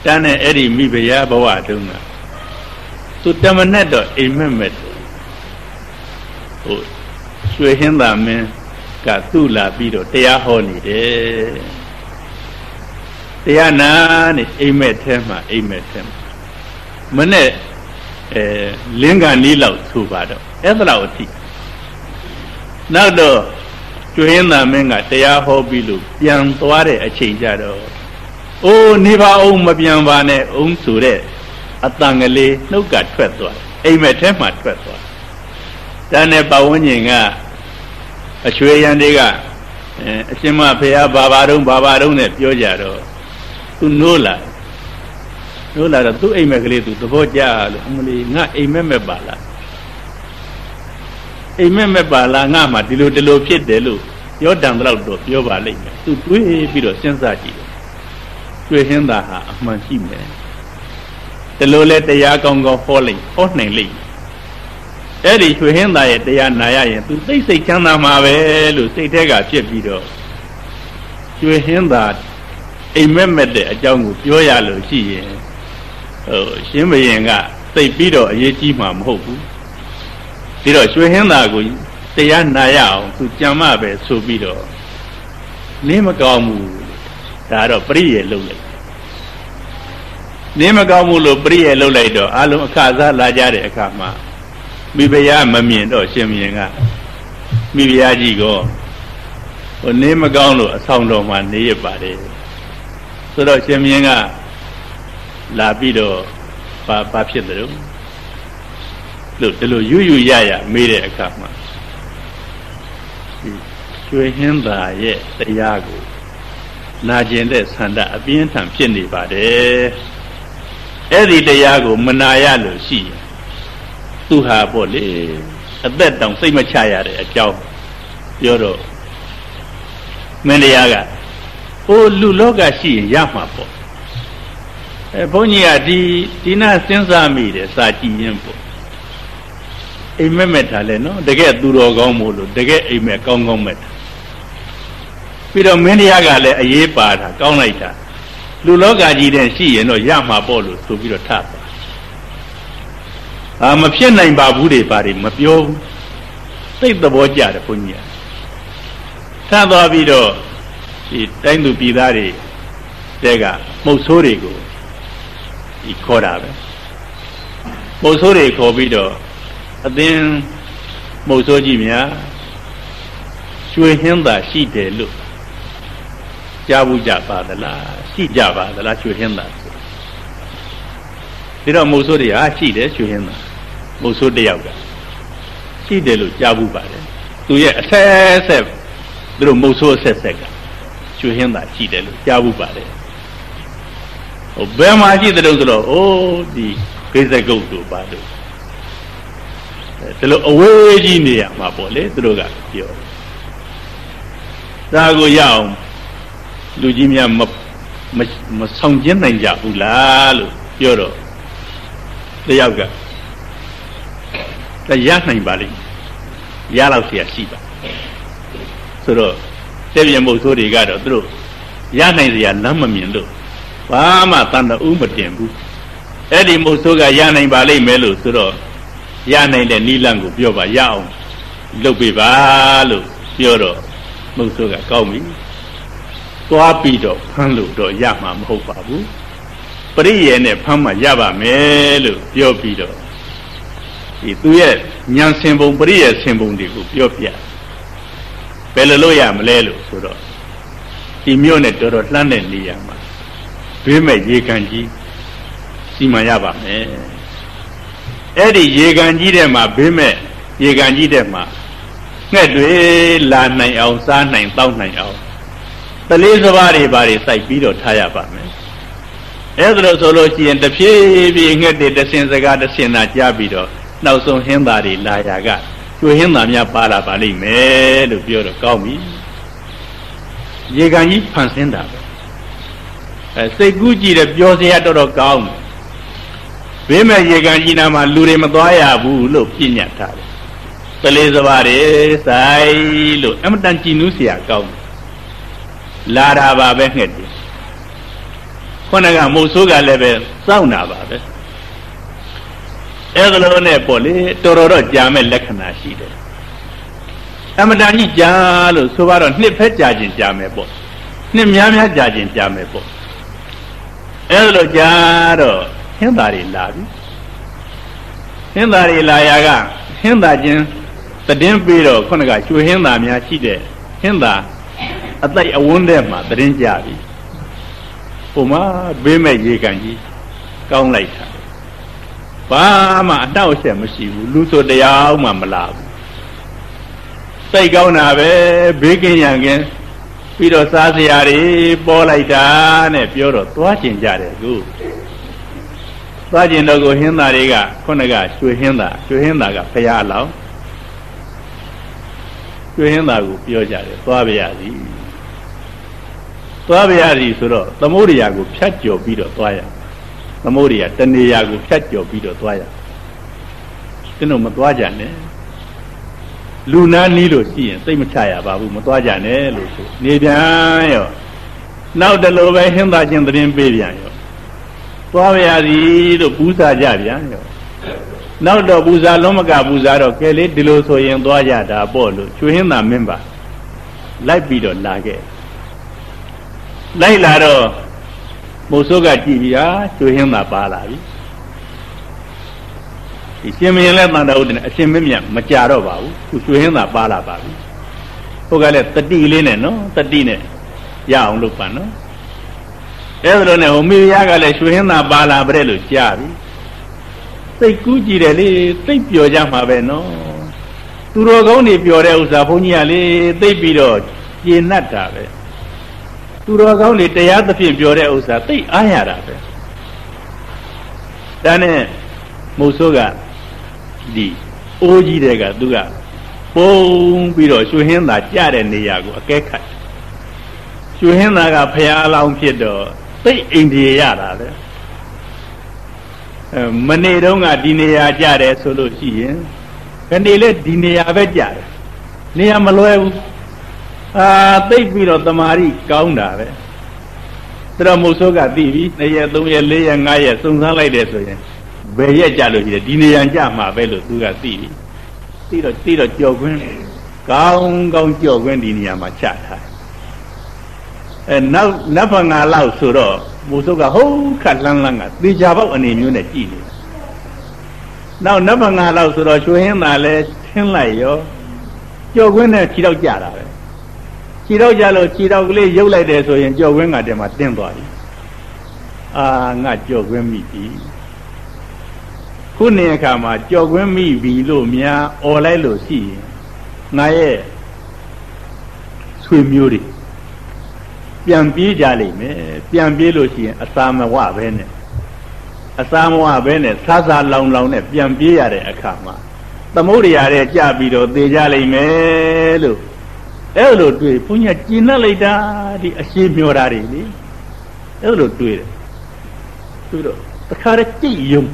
တန်းနဲ့အဲ့ဒီမိဖုရားဘဝတုန်းကသူတမနဲ့တော့အိမ်မက်မက်ဟိုရွှေဟင်းသာမင်းကသူ့လာပြီးတော့တရားဟောနေတယ်တရားနာနေအိမ်မက်ထဲမှာအိမ်မက်ထဲမှာမနဲ့အဲလင်းကန်နီးလောက်ဆိုပါတော့အဲ့ဒါလောက်အထိနောက်တော့ကျွေးင်းသာမင်းကတရားဟောပြီးလို့ပြန်သွားတဲ့အချိန်ကြတော့အိုးနေပါအောင်မပြန်ပါနဲ့အောင်ဆိုတဲ့အတန်ကလေးနှုတ်ကထွက်သွားအိမ်မက်ထဲမှာထွက်သွားတန်းနဲ့ပတ်ဝန်းကျင်ကအချွေရန်တွေကအဲအရှင်မဖေဟာဘာဘာတုံးဘာဘာတုံးနဲ့ပြောကြတော့သူနိုးလာနိုးလာတော့သူ့အိမ်မက်ကလေးသူသဘောကျလို့အမလီငါအိမ်မက်မက်ပါလားအိမ်မက်မက်ပါလားငါမှဒီလိုဒီလိုဖြစ်တယ်လို့ပြောတန်တော့တော့ပြောပါလိမ့်မယ်သူတွေးပြီးတော့စဉ်းစားကြည့်တယ်တွေ့ဟင်းသာဟာအမှန်ရှိမယ်ဒီလိုလဲတရားကောင်းကောင်းဟောလိမ့်ဟောနိုင်လိမ့်အဲ့ဒီရွှေဟင်းသာရဲ့တရားနာရရင်သူသိစိတ်ချမ်းသာမှာပဲလို့စိတ်ထဲကဖြစ်ပြီးတော့ရွှေဟင်းသာအိမ်မက်မက်တဲ့အကြောင်းကိုပြောရလို့ရှိရင်ဟိုရှင်းမရင်ကသိပြီးတော့အရေးကြီးမှာမဟုတ်ဘူးဒီတော့ရွှေဟင်းသာကိုတရားနာရအောင်သူကြံမပဲဆိုပြီးတော့နင်းမကောင်းဘူးဒါတော့ပရိယေလှုပ်လိုက်နင်းမကောင်းဘူးလို့ပရိယေလှုပ်လိုက်တော့အလုံးအခါစားလာကြတဲ့အခါမှာမိဖုရားမမြင်တော့ရှင်မင်းကမိဖုရားကြီးကောဟိုနေမကောင်းလို့အဆောင်တော်မှာနေရပါတယ်ဆိုတော့ရှင်မင်းကလာပြီးတော့ဘာဘာဖြစ်တယ်လို့လို့ဒီလိုယူယူရရမေးတဲ့အခါမှာကျွေးဟင်းသာရဲ့တရားကိုနာကျင်တဲ့ဆန္ဒအပြင်းထန်ဖြစ်နေပါတယ်အဲ့ဒီတရားကိုမနာရလို့ရှိရင်သူဟာပေါ့လေအသက်တောင်စိတ်မချရတဲ့အကြောင်းပြောတော့မင်းတရားကဟိုလူလောကရှိရင်ရမှာပေါ့အဲဘုန်းကြီးကဒီဒီနာစဉ်းစားမိတယ်စာကြည့်ရင်ပေါ့အိမ်မက်မက်ထားလဲနော်တကယ်သူတော်ကောင်းမို့လို့တကယ်အိမ်မက်ကောင်းကောင်းမက်ထားပြီးတော့မင်းတရားကလည်းအေးပါတာကောင်းလိုက်တာလူလောကကြီးတဲ့ရှိရင်တော့ရမှာပေါ့လို့ဆိုပြီးတော့ထားပါအာမဖြစ်နိုင်ပါဘူးတွေပါတွေမပြောဘူးသိသဘောကျတယ်ဘုန်းကြီးကထားသွားပြီးတော့ဒီတိုင်းသူပြည်သားတွေတဲကမှုတ်ဆိုးတွေကိုဒီခေါ်တာပဲမှုတ်ဆိုးတွေခေါ်ပြီးတော့အသင်းမှုတ်ဆိုးကြီးများရွှေဟင်းသာရှိတယ်လို့ကြားဘူးကြပါသလားရှိကြပါသလားရွှေဟင်းသာဒီတော့မှုတ်ဆိုးတွေဟာရှိတယ်ရွှေဟင်းသာမုတ်ဆိုးတယောက်ကရှိတယ်လို့ကြားဘူးပါတယ်သူရဲ့အဆက်ဆက်သူတို့မုတ်ဆိုးအဆက်ဆက်ကရွှေဟင်းသာရှိတယ်လို့ကြားဘူးပါတယ်ဟိုဘယ်မှာရှိတယ်လို့ဆိုတော့အိုးဒီကိစ္စကုတ်တို့ပါတို့ဒီလိုအဝေးကြီးနေရမှာပေါ့လေသူတို့ကပြောဒါကိုရအောင်လူကြီးများမမဆောင်ကျင်းနိုင်ကြဘူးလားလို့ပြောတော့တယောက်ကရနိုင်ပါလိမ့်ရတော့เสียရှိပါဆိုတော့တဲ့ပြမုတ်ဆိုးတွေကတော့သူတို့ရနိုင်စရာလမ်းမမြင်လို့ဘာမှတန်တဦးမတင်ဘူးအဲ့ဒီမုတ်ဆိုးကရနိုင်ပါလိမ့်မယ်လို့ဆိုတော့ရနိုင်တဲ့နိလန့်ကိုပြောပါရအောင်လုပ်ပေးပါလို့ပြောတော့မုတ်ဆိုးကကောင်းပြီသွားပြီးတော့ဖမ်းလို့တော့ရမှာမဟုတ်ပါဘူးပရိယေနဲ့ဖမ်းမှရပါမယ်လို့ပြောပြီးတော့ဒီသူရဲ့ဉာဏ်ဆင်ပုံပရိယေဆင်ပုံတွေကိုပြောပြဘယ်လိုလုပ်ရမလဲလို့ဆိုတော့ဒီမြို့နဲ့တော်တော်လှမ်းတဲ့နေရာမှာဘေးမဲ့ရေကန်ကြီးစီမံရပါမယ်အဲ့ဒီရေကန်ကြီးထဲမှာဘေးမဲ့ရေကန်ကြီးထဲမှာငှက်တွေလာနိုင်အောင်စားနိုင်တောက်နိုင်အောင်တလေးစပါးတွေဘာတွေစိုက်ပြီးတော့ထားရပါမယ်အဲ့ဒါလို့ဆိုလို့ရှိရင်တဖြည်းဖြည်းငှက်တွေတဆင်စကားတဆင်သာကြားပြီးတော့နောက်ဆုံးဟင်းသားတွေလာရာကကျွေဟင်းသားများပါလာပါလိမ့်မယ်လို့ပြောတော့ကောင်းပြီရေကန်ကြီးဖန်ဆင်းတာပဲအဲစိတ်ကူးကြည့်တယ်ပြောစရာတော်တော်ကောင်းတယ်ဘေးမဲ့ရေကန်ကြီးနာမှာလူတွေမသွားရဘူးလို့ပြညတ်ထားတယ်တလေးစပါးတွေဆိုင်လို့အမတန်ကြည်နူးစရာကောင်းတယ်လာတာပါပဲငှက်တယ်ခုနကမုတ်ဆိုးကလည်းပဲစောင့်တာပါပဲအဲ့ဒါလိုနဲ့ပေါ့လေတော်တော်တော့ကြာမဲ့လက္ခဏာရှိတယ်အမတန်ကြီးကြာလို့ဆိုတော့နှစ်ဖက်ကြာခြင်းကြာမယ်ပေါ့နှစ်များများကြာခြင်းကြာမယ်ပေါ့အဲ့ဒါလိုကြာတော့ဟင်းသားတွေလာပြီဟင်းသားတွေလာရာကဟင်းသားချင်းတည်င်းပြီးတော့ခုနကရွှေဟင်းသားများရှိတဲ့ဟင်းသားအသိအဝန်းထဲမှာတည်င်းကြပြီဟိုမှာဘေးမဲ့ရေကန်ကြီးကောင်းလိုက်တာဘာမှအတောက်အယှက်မရှိဘူးလူဆိုတရားမှမလာဘူးစိတ်ကောင်းတာပဲဘေးကင်းရန်ကင်းပြီးတော့စားစရာတွေပေါ်လိုက်တာနဲ့ပြောတော့သွားကျင်ကြတယ်ကူသွားကျင်တော့ကိုဟင်းသားတွေကခုနကရွှေဟင်းသားရွှေဟင်းသားကဖရာလောင်းရွှေဟင်းသားကိုပြောကြတယ်သွားပါရစီသွားပါရစီဆိုတော့သမုဒ္ဒရာကိုဖြတ်ကျော်ပြီးတော့သွားရသမုဒ္ဒရာတဏှာကိုဖြတ်ကျော်ပြီးတော့သွားရကျွန်တော်မသွားကြနဲ့လူနာနီးလို့ရှိရင်စိတ်မချရပါဘူးမသွားကြနဲ့လို့ဆိုနေပြန်ရောနောက်တလို့ပဲဟင်းသားချင်းသတင်းပေးပြန်ရောသွားပါရစီလို့ပူဇာကြပြန်ရောနောက်တော့ပူဇာလုံးမကပူဇာတော့ကဲလေဒီလိုဆိုရင်သွားကြတာပေါ့လို့ချွေဟင်းသားမင်းပါလိုက်ပြီးတော့လာခဲ့လိုက်လာတော့မိုးစိုးကကြည့်ပြီးဟာချွေဟင်းသားပါလာပြီဒီရှင်မင်းလည်းတန်တော်ဦးတယ်အရှင်မင်းမြတ်မကြတော့ပါဘူးသူရွှေဟင်းသာပါလာပါပြီဟိုကလည်းတတိလေးနဲ့နော်တတိနဲ့ရအောင်လုပ်ပါနော်အဲ့ဒါလိုနဲ့ဟိုမိဖုရားကလည်းရွှေဟင်းသာပါလာပြဲလို့ကြားပြီစိတ်ကူးကြည့်တယ်လေသိပ်ပျော်ကြမှာပဲနော်သူတော်ကောင်းတွေပျော်တဲ့ဥစ္စာဘုန်းကြီးကလေသိပ်ပြီးတော့ကျေနပ်တာပဲသူတော်ကောင်းတွေတရားသဖြင့်ပျော်တဲ့ဥစ္စာသိပ်အားရတာပဲဒါနဲ့မုတ်ဆိုးကဒီအိုးကြီးတဲ့ကသူကပုံပြီးတော့ရွှေဟင်းသာကြတဲ့နေရာကိုအကဲခတ်ရွှေဟင်းသာကဖရာအလောင်းဖြစ်တော့သိအိန္ဒိယရတာပဲအဲမနေ့တုန်းကဒီနေရာကြတယ်ဆိုလို့ရှိရင်ခဏလေးဒီနေရာပဲကြတယ်နေရာမလွဲဘူးအာသိပြီးတော့တမာရီကောင်းတာပဲသူတော်မုတ်ဆိုးကသိပြီနှစ်ရက်သုံးရက်လေးရက်ငါးရက်စုံစမ်းလိုက်တယ်ဆိုရင်ဘယ်ရက်ကြလို့ရှိတယ်ဒီနေရာကြမှာပဲလို့သူကသိပြီသိတော့သိတော့ကြော်ခွင်းကောင်းကောင်းကြော်ခွင်းဒီနေရာမှာချထားအဲနောက်နတ်ဖငါလောက်ဆိုတော့မုတ်ဆုပ်ကဟုတ်ခတ်လန်းလန်းကသေချာပေါက်အနေမျိုးနဲ့ကြည့်နေနောက်နတ်ဖငါလောက်ဆိုတော့ရွှေဟင်းသာလဲထင်းလိုက်ရောကြော်ခွင်းနဲ့ခြေတော့ကြတာပဲခြေတော့ကြလို့ခြေတော့ကလေးရုပ်လိုက်တယ်ဆိုရင်ကြော်ခွင်းကတည်းကတင်းသွားပြီအာငါကြော်ခွင်းမိပြီခုနေအခါမှာကြော်ခွင်းမိပြီလို့များអော်လိုက်လို့ရှိရင်ငါရဲ့ဆွေမျိုးတွေပြန်ပြေးကြလိမ့်မယ်ပြန်ပြေးလို့ရှိရင်အစာမဝပဲနဲ့အစာမဝပဲနဲ့ဆာဆာလောင်လောင်နဲ့ပြန်ပြေးရတဲ့အခါမှာသမုဒ္ဒရာရဲ့ကြပြီးတော့သေကြလိမ့်မယ်လို့အဲ့လိုတွေ့ဘုန်းကြီးကျင်နဲ့လိုက်တာဒီအရှိမျောတာတွေလေအဲ့လိုတွေ့တယ်တွေ့တော့တခါတည်းကြည့်ယုံ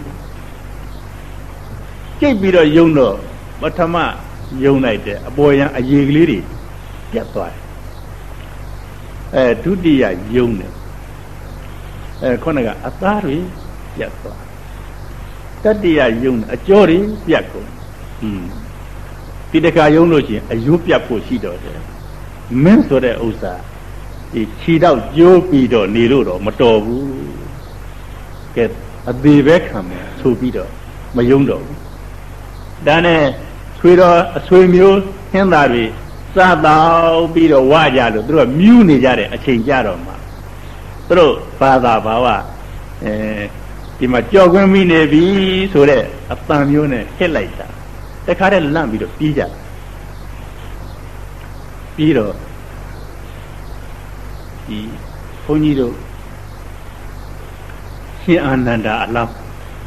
ကြိတ်ပြီးတော့ယုံတော့ပထမယုံလိုက်တဲ့အပေါ်ယံအရေးကလေးတွေပြတ်သွားတယ်အဲဒုတိယယုံတယ်အဲခုနကအသားတွေပြတ်သွားတတိယယုံအကျော်တွေပြတ်ကုန်อืมဒီတခါယုံလို့ရှိရင်အယုပြတ်ဖို့ရှိတော့တယ်မင်းဆိုတဲ့ဥစ္စာဒီခြေတော့ကျိုးပြီးတော့နေလို့တော့မတော်ဘူးကဲအသေးပဲခံမယ်ဆိုပြီးတော့မယုံတော့ဘူးဒါနဲ့ဆွေတော်အဆွေမျိုးဟင်းသားတွေစားတော့ပြီးတော့ဝကြလို့သူတို့ကမြူးနေကြတဲ့အချိန်ကြတော့မှသူတို့ဘာသာဘာဝအဲဒီမှာကြော်ခွင်းမိနေပြီဆိုတဲ့အပံမျိုးနဲ့ဟစ်လိုက်တာတခါတည်းလန့်ပြီးတော့ပြေးကြပြီးတော့ဒီဘုန်းကြီးတို့ရှင်အာနန္ဒာအလောင်း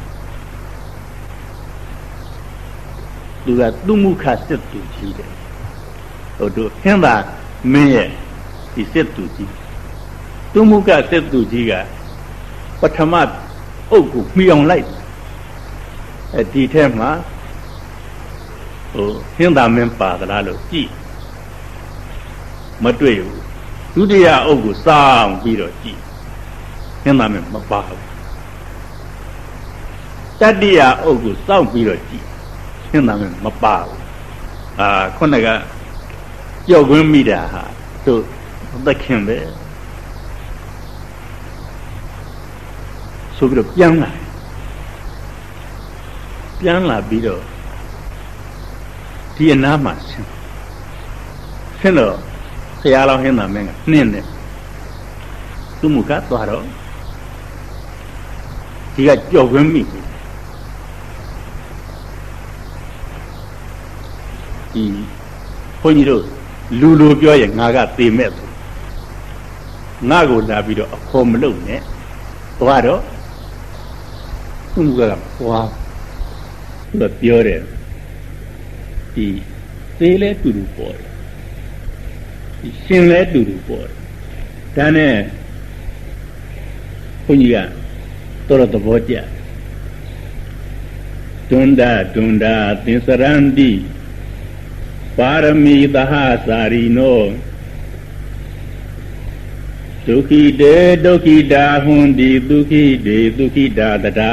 သူကသူ့မုခစစ်သူကြီးတယ်ဟိုတို့ဟင်းသာမင်းရဲ့ဒီစစ်သူကြီးသူ့မုခစစ်သူကြီးကပထမအုပ်ကိုမှီအောင်လိုက်အဲဒီထဲမှာဟိုဟင်းသာမင်းပါသလားလို့ကြည့်မတွေ့ဘူးဒုတိယအုပ်ကိုစောင်းပြီးတော့ကြည့်ဟင်းသားမဲ့မပါဘူးတတိယအုပ်ကိုစောင့်ပြီးတော့ကြည့်ဟင်းသားမဲ့မပါဘူးအာခုနကကြောက်ခွင်းမိတာဟာသူသခင်ပဲဆိုပြီးတော့ပြန်လာပြန်လာပြီးတော့ဒီအနားမှာဆင်းဆင်းတော့ခရလောင်းဟင်းသားမင်းကနှင်းတယ်သူ့မူကသွားတော့ဒီကကြောက်ခွင်းမိဒီဘုန်းကြီးတို့လူလိုပြောရင်ငါကသေမဲ့သူငါကိုလာပြီးတော့အခေါ်မလုပ်နဲ့သွားတော့သူ့မူကကသွားသူကပြောတယ်ဒီသေလဲတူတူပေါ်တယ်ဒီရှင်လဲတူတူပေါ်တယ်ဒါနဲ့ဘုန်းကြီးကတော်တော်သဘောကျဒွန္ဒဒွန္ဒသင်္စရန္တိပါရမီသဟစာရီနောဒုက္ခိတေဒုက္ခိတာဟွန်ဒီဒုက္ခိတေဒုက္ခိတာတတာ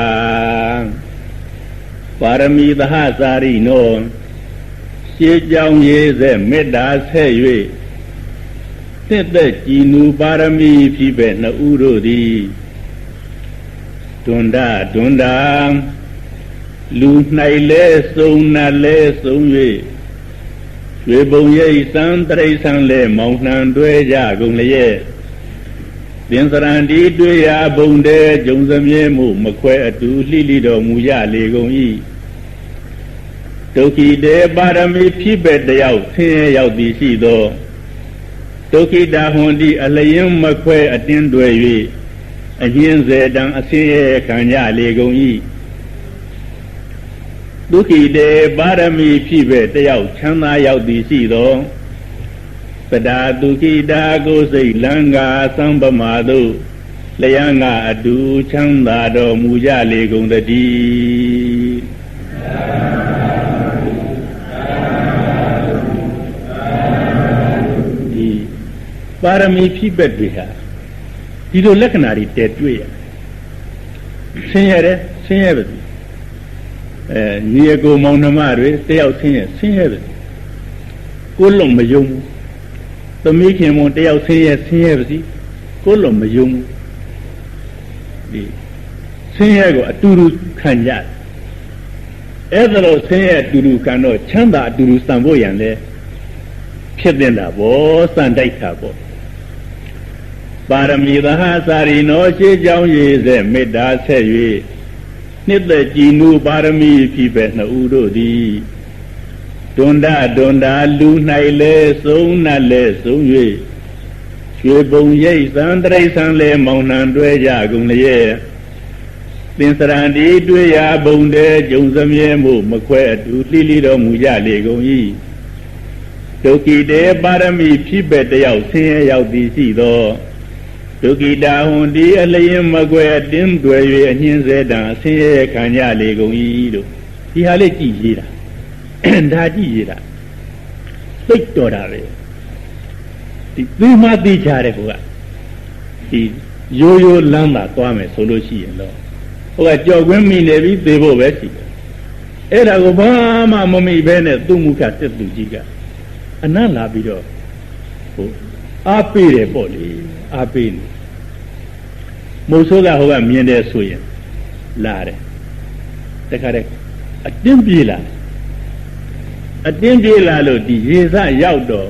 ပါရမီသဟစာရီနောရှေးကြောင်းရေးစေမေတ္တာဆက်၍သစ်သက်ကြည်နူပါရမီဖြစ်ပဲနှစ်ဦးတို့သည်ဒွန္ဒဒွန္ဒလူ၌လဲစုံနာလဲစုံ၍ရွေပုံရိပ်စံတရိษံလဲမောင်နှံတွဲကြကုန်လျက်သင်္စရန္တိတွေ့ရာဘုံတဲ့ဂျုံစမြဲမှုမခွဲအတူလှိလိတော်မူရလေကုန်၏ဒုက္ခိတေပါရမီဖြစ်ပဲတယောက်ဆင်းရဲရောက်သည်ရှိသောဒုက္ခိတာဟွန်ဒီအလျင်မခွဲအတင်းတွဲ၍အငင်းစေတံအဆင်းရဲခံကြလေကုန်၏ဒုက္ခိတေပါရမီဖြစ်ပဲတယောက်ချမ်းသာရောက်သည်ရှိသောပဒါဒုက္ခိတာကိုစိတ်လံဃာသံပမာတို့လျံငါအတူချမ်းသာတော်မူကြလေကုန်တည်းဒီပါရမီဖြစ်ပဲတွေဟာဒီလိုလက္ခဏာတွေတည်တွေ့ရဆင်းရဲတယ်ဆင်းရဲပဲအဲညီအကိုမောင်နှမတွေတယောက်ဆင်းရဲဆင်းရဲပဲကိုယ်လုံးမယုံဘူးသမီးခင်မတယောက်ဆင်းရဲဆင်းရဲပါစီကိုယ်လုံးမယုံဘူးဒီဆင်းရဲကိုအတူတူခံကြတယ်အဲ့ဒါလို့ဆင်းရဲအတူတူခံတော့ချမ်းသာအတူတူစံဖို့ရန်လဲဖြစ်တင်တာပေါ့စံတိုက်တာပေါ့ပါရမီသဟစာရီနောရှေးကြောင်းရည်စေမေတ္တာဆက်၍နှစ်သက်ကြည်နူပါရမီဖြစ်ပဲနှစ်ဦးတို့သည်ဒွန္ဒဒွန္ဒလူ၌လဲစုံနတ်လဲစုံ၍ရွှေပုံရိပ်စံတရိษံလဲမောင်နှံတွဲကြကုန်လျက်သင်္စရန္တိတွေ့ရာဘုံတဲ့ဂျုံစမြဲမှုမခွဲအတူလှိလိတော်မူကြလေကုန်၏ဒုက္ခိတေပါရမီဖြစ်ပဲတယောက်ဆင်းရဲရောက်သည်ရှိသောဒုက္ခိတာဟွန်ဒီအလျင်မကွယ်အတင်းတွယ်၍အညှင်းစေတံအဆင်းရဲခံကြလေကုန်၏လို့ဒီဟာလေးကြည့်ရတာဒါကြည့်ရတာသိတော်တာပဲဒီသူမှသိချတဲ့ကောကဒီရိုးရိုးလမ်းမှာသွားမယ်ဆိုလို့ရှိရင်တော့ဟိုကကြော်ကွင်းမိနေပြီသေဖို့ပဲရှိတယ်အဲ့ဒါကိုဘာမှမမိဘဲနဲ့သူ့မူခတက်သူကြီးကအနတ်လာပြီးတော့ဟိုအားပေးတယ်ပေါ့လေအားပေးနေမုတ်ဆိုးကဟိုကမြင်တယ်ဆိုရင်လာတယ်တခါတည်းအတင်းပြေးလာအတင်းပြေးလာလို့ဒီရေစရောက်တော့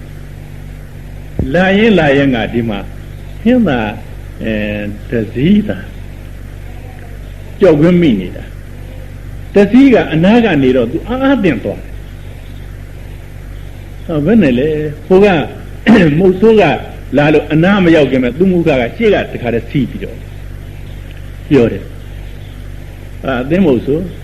လာရင်လာရင်ကဒီမှာဟင်းသာအဲတစည်းသာကြောက်ခွင့်မိနေတာတစည်းကအနားကနေတော့သူအားအားတင်သွားတယ်ဟောဘယ်နဲ့လဲဟိုကမုတ်ဆိုးကလာလို့အနားမရောက်ခင်မဲ့သူ့မူကကရှေ့ကတခါတည်းစီးပြီးတော့ပြောတယ်အာအသိမုတ်ဆိုး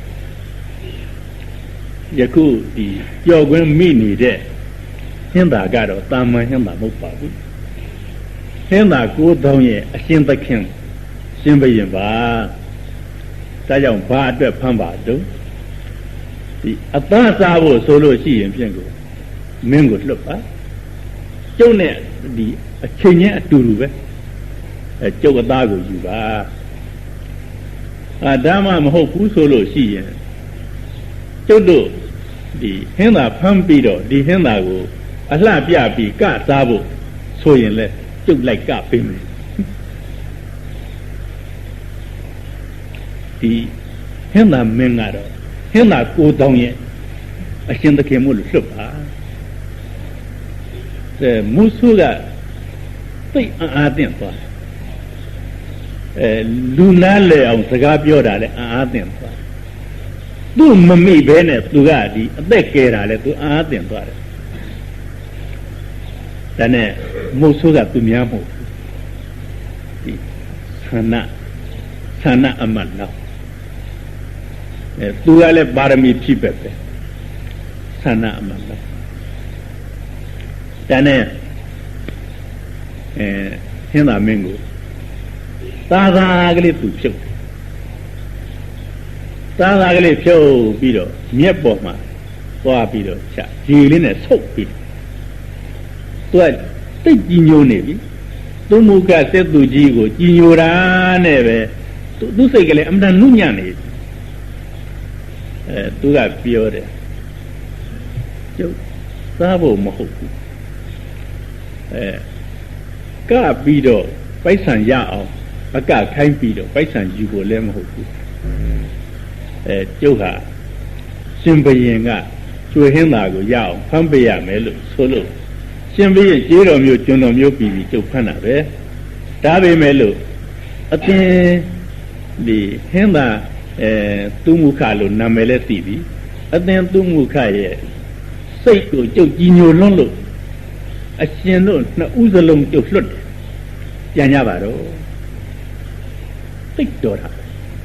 ယခုဒီကြောက်ခွင့်မိနေတဲ့ဟင်းသာကတော့တာမန်ဟင်းသာမဟုတ်ပါဘူးဟင်းသာကိုးသောင်းရဲ့အရှင်သခင်ရှင်ဘုရင်ပါဒါကြောင့်ဘာအတွက်ဖမ်းပါတော့ဒီအသားစားဖို့ဆိုလို့ရှိရင်ဖြင့်ကိုမင်းကိုလွတ်ပါကျုပ်နဲ့ဒီအချိန်ချင်းအတူတူပဲကျုပ်အသားကိုယူပါအာဒါမှမဟုတ်ဘူးဆိုလို့ရှိရင်ကျုပ်တို့ဒီဟင်းသာဖမ်းပြီးတော့ဒီဟင်းသာကိုအလှပြပြီးကစားဖို့ဆိုရင်လဲကျုပ်လိုက်ကပေးမယ်ဒီဟင်းသာမင်းကတော့ဟင်းသာကိုတောင်းရဲ့အရှင်သခင်မို့လို့လွတ်ပါအဲမုဆုကသိအားသင့်သွားအဲလူနာလေအောင်စကားပြောတာလဲအားသင့်သွားသူ့မမိဘဲနဲ့သူကဒီအသက်ကဲတာလဲသူအားသင့်သွားတယ်ဒါနဲ့မုဆုကသူများမဟုတ်ဒီဆန္ဒဆန္ဒအမှတ်တော့အဲသူကလည်းပါရမီဖြည့်ပဲပဲဆန္ဒအမှန်ပဲဒါနဲ့အဲဟင်းသာမင်းကိုသာသာကလေးသူဖြုတ်သာသာကလေးဖြုတ်ပြီးတော့မြက်ပေါ်မှာသွားပြီးတော့ချရေလေးနဲ့ဆုပ်ပြီးသူကတိတ်ကြီးညိုနေပြီသူမူကစက်သူကြီးကိုကြီးညိုတာနဲ့ပဲသူစိတ်ကလေးအမှန်တန်နုညံ့နေအဲသူကပြောတယ်ကျုပ်စားဖို့မဟုတ်ဘူးအဲကပြီးတော့ပိုက်ဆံရအောင်အကခိုင်းပြီးတော့ပိုက်ဆံယူဖို့လည်းမဟုတ်ဘူးအဲကျုပ်ဟာရှင်ဘရင်ကကျွေဟင်းသာကိုရအောင်ဖမ်းပေးရမယ်လို့ဆိုလို့ရှင်ဘရင်ကျေးတော်မျိုးကျွန်းတော်မျိုးပြီးပြီးကျုပ်ဖမ်းတာပဲဒါပေမဲ့လို့အတင်းဒီဟင်းသာအဲသူမုခလို့နာမည်လည်းသိပြီအတင်းသူမုခရဲ့စိတ်ကိုကျုပ်ကြီးညိုလွန်းလို့အရှင်တို့နှစ်ဦးစလုံးကျုပ်လွတ်တယ်ပြန်ကြပါတော့သိတော်တာ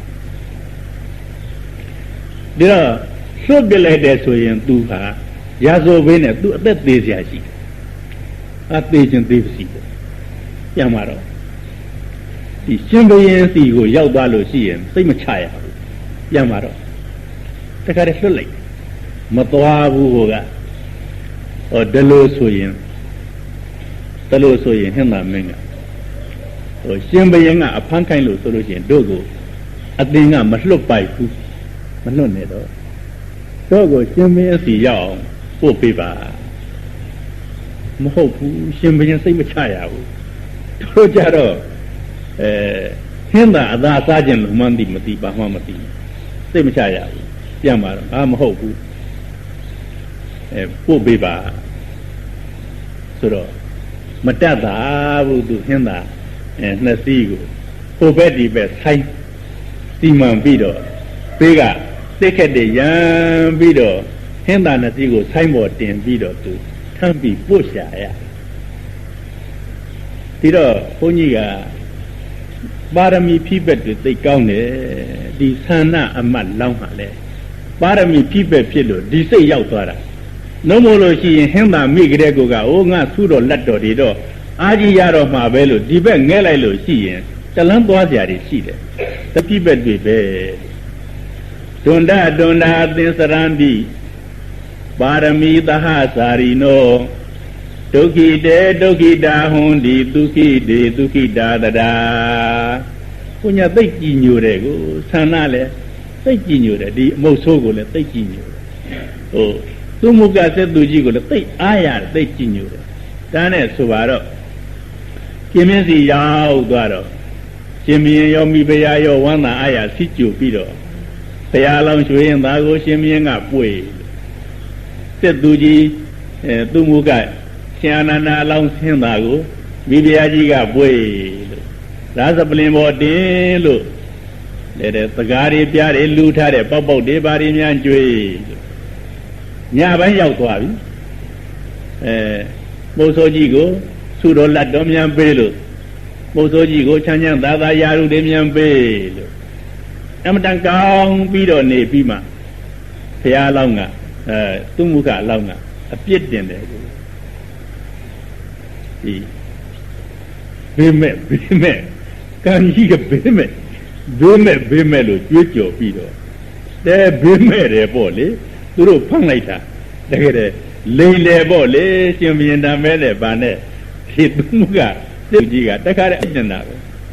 ဒါလွတ်ပြလိုက်တယ်ဆိုရင်သူဟာရာဇဝဘေးနဲ့သူအသက်သေးเสียရှိတယ်အသေးချင်းသေးစီတယ်ပြန်มาတော့ဒီရှင်ဘရင်စီကိုရောက်သွားလို့ရှိရင်စိတ်မချရဘူးပြန်มาတော့တခါတည်းလွတ်လိုက်မသွားဘူးဟိုကဟောဒလို့ဆိုရင်ဒလို့ဆိုရင်ဟင်္သာမင်းကဟိုရှင်ဘရင်ကအဖမ်းခိုင်းလို့ဆိုလို့ရှိရင်တို့ကိုအသင်ကမလွတ်ပိုက်ဘူးမလွတ်နဲ့တော့တို့ကိုရှင်ဘရင်စီရောက်အောင်ပို့ပေးပါမဟုတ်ဘူးရှင်ဘရင်စိတ်မချရဘူးတို့ကြတော့အဲဟင်္သာအသာစားခြင်းလို့မှန်းသိမသိဘာမှမသိစိတ်မချရဘူးပြန်มาတော့အာမဟုတ်ဘူးအဲပို့ပေးပါဆိုတော့မတတ်တာဘူးသူဟင်းသာအဲနှစ်စီးကိုဟိုဘက်ဒီဘက်ဆိုင်စီမံပြီးတော့ဘေးကသိခက်တဲ့ရန်ပြီးတော့ဟင်းသာနှစ်စီးကိုဆိုင်ပေါ်တင်ပြီးတော့သူထမ်းပြီးပို့ရှာရဒီတော့ဘုန်းကြီးကပါရမီဖြည့်ဘက်တွေသိကောင်းတယ်ဒီဆန္ဒအမတ်လောင်းပါလေပါရမီဖြည့်ဘက်ဖြစ်လို့ဒီစိတ်ရောက်သွားတာနှုံးမလို့ရှိရင်ဟင်းသာမိကြတဲ့ကိုကအိုးငါသုတော်လက်တော်တွေတော့အာကြီးရတော့မှာပဲလို့ဒီဘက်ငဲလိုက်လို့ရှိရင်တလန်းသွားကြတွေရှိတယ်တပိဘက်တွေပဲဒွန်ဒဒွန်ဒသင်္စရံတိပါရမီသဟသာရိနောဒုက္ခိတေဒုက္ခိတာဟွန်ဒီဒုက္ခိတေဒုက္ခိတာတရာကိုညာသိကြည်ညိုတယ်ကိုဆန္ဒလည်းသိကြည်ညိုတယ်ဒီအမုတ်ဆိုးကိုလည်းသိကြည်ညိုတယ်ဟိုသူမုကသက်သူကြီးကိုလည်းသိအားရတယ်သိကြည်ညိုတယ်ဒါနဲ့ဆိုပါတော့ရှင်မင်းစီရောက်သွားတော့ရှင်မင်းရောမိဖုရားရောဝမ်းသာအားရစီကြူပြီးတော့ဘုရားလောင်းရွှေရင်သားကိုရှင်မင်းကပွေသက်သူကြီးအဲသူမုကရှင်အာနန္ဒာအလောင်းဆင်းသားကိုမိဖုရားကြီးကပွေလို့ရာဇပလင်ပေါ်တင်လို့လေတဲ့သကားတွေပြားတွေလူထားတဲ့ပေါက်ပေါက်တွေဘာတွေများကျွေးညပိုင်းရောက်သွားပြီအဲမိုးစိုးကြီးကိုသူ့တော်လက်တော်မြန်ပေးလို့မိုးစိုးကြီးကိုချမ်းချမ်းသာသာရာလူတွေမြန်ပေးလို့အမတန်ကောင်းပြီးတော့နေပြီးမှဘုရားအလောင်းကအဲသူ့မုခအလောင်းကအပြစ်တင်တယ်ကိုဒီဘေးမဲ့ဘေးမဲ့ကံကြီးကဘေးမဲ့ဘေးမဲ့ဘေးမဲ့လို့ကြွေးကြော်ပြီးတော့တဲဘေးမဲ့တယ်ပေါ့လေသူတို့ဖမ်းလိုက်တာတကယ်လေလိန်လေပေါ့လေရှင်ဘုရင်တမဲလေဗာနဲ့ဒီသူကသူကြီးကတခါတည်းအကျဉ်းတာပဲ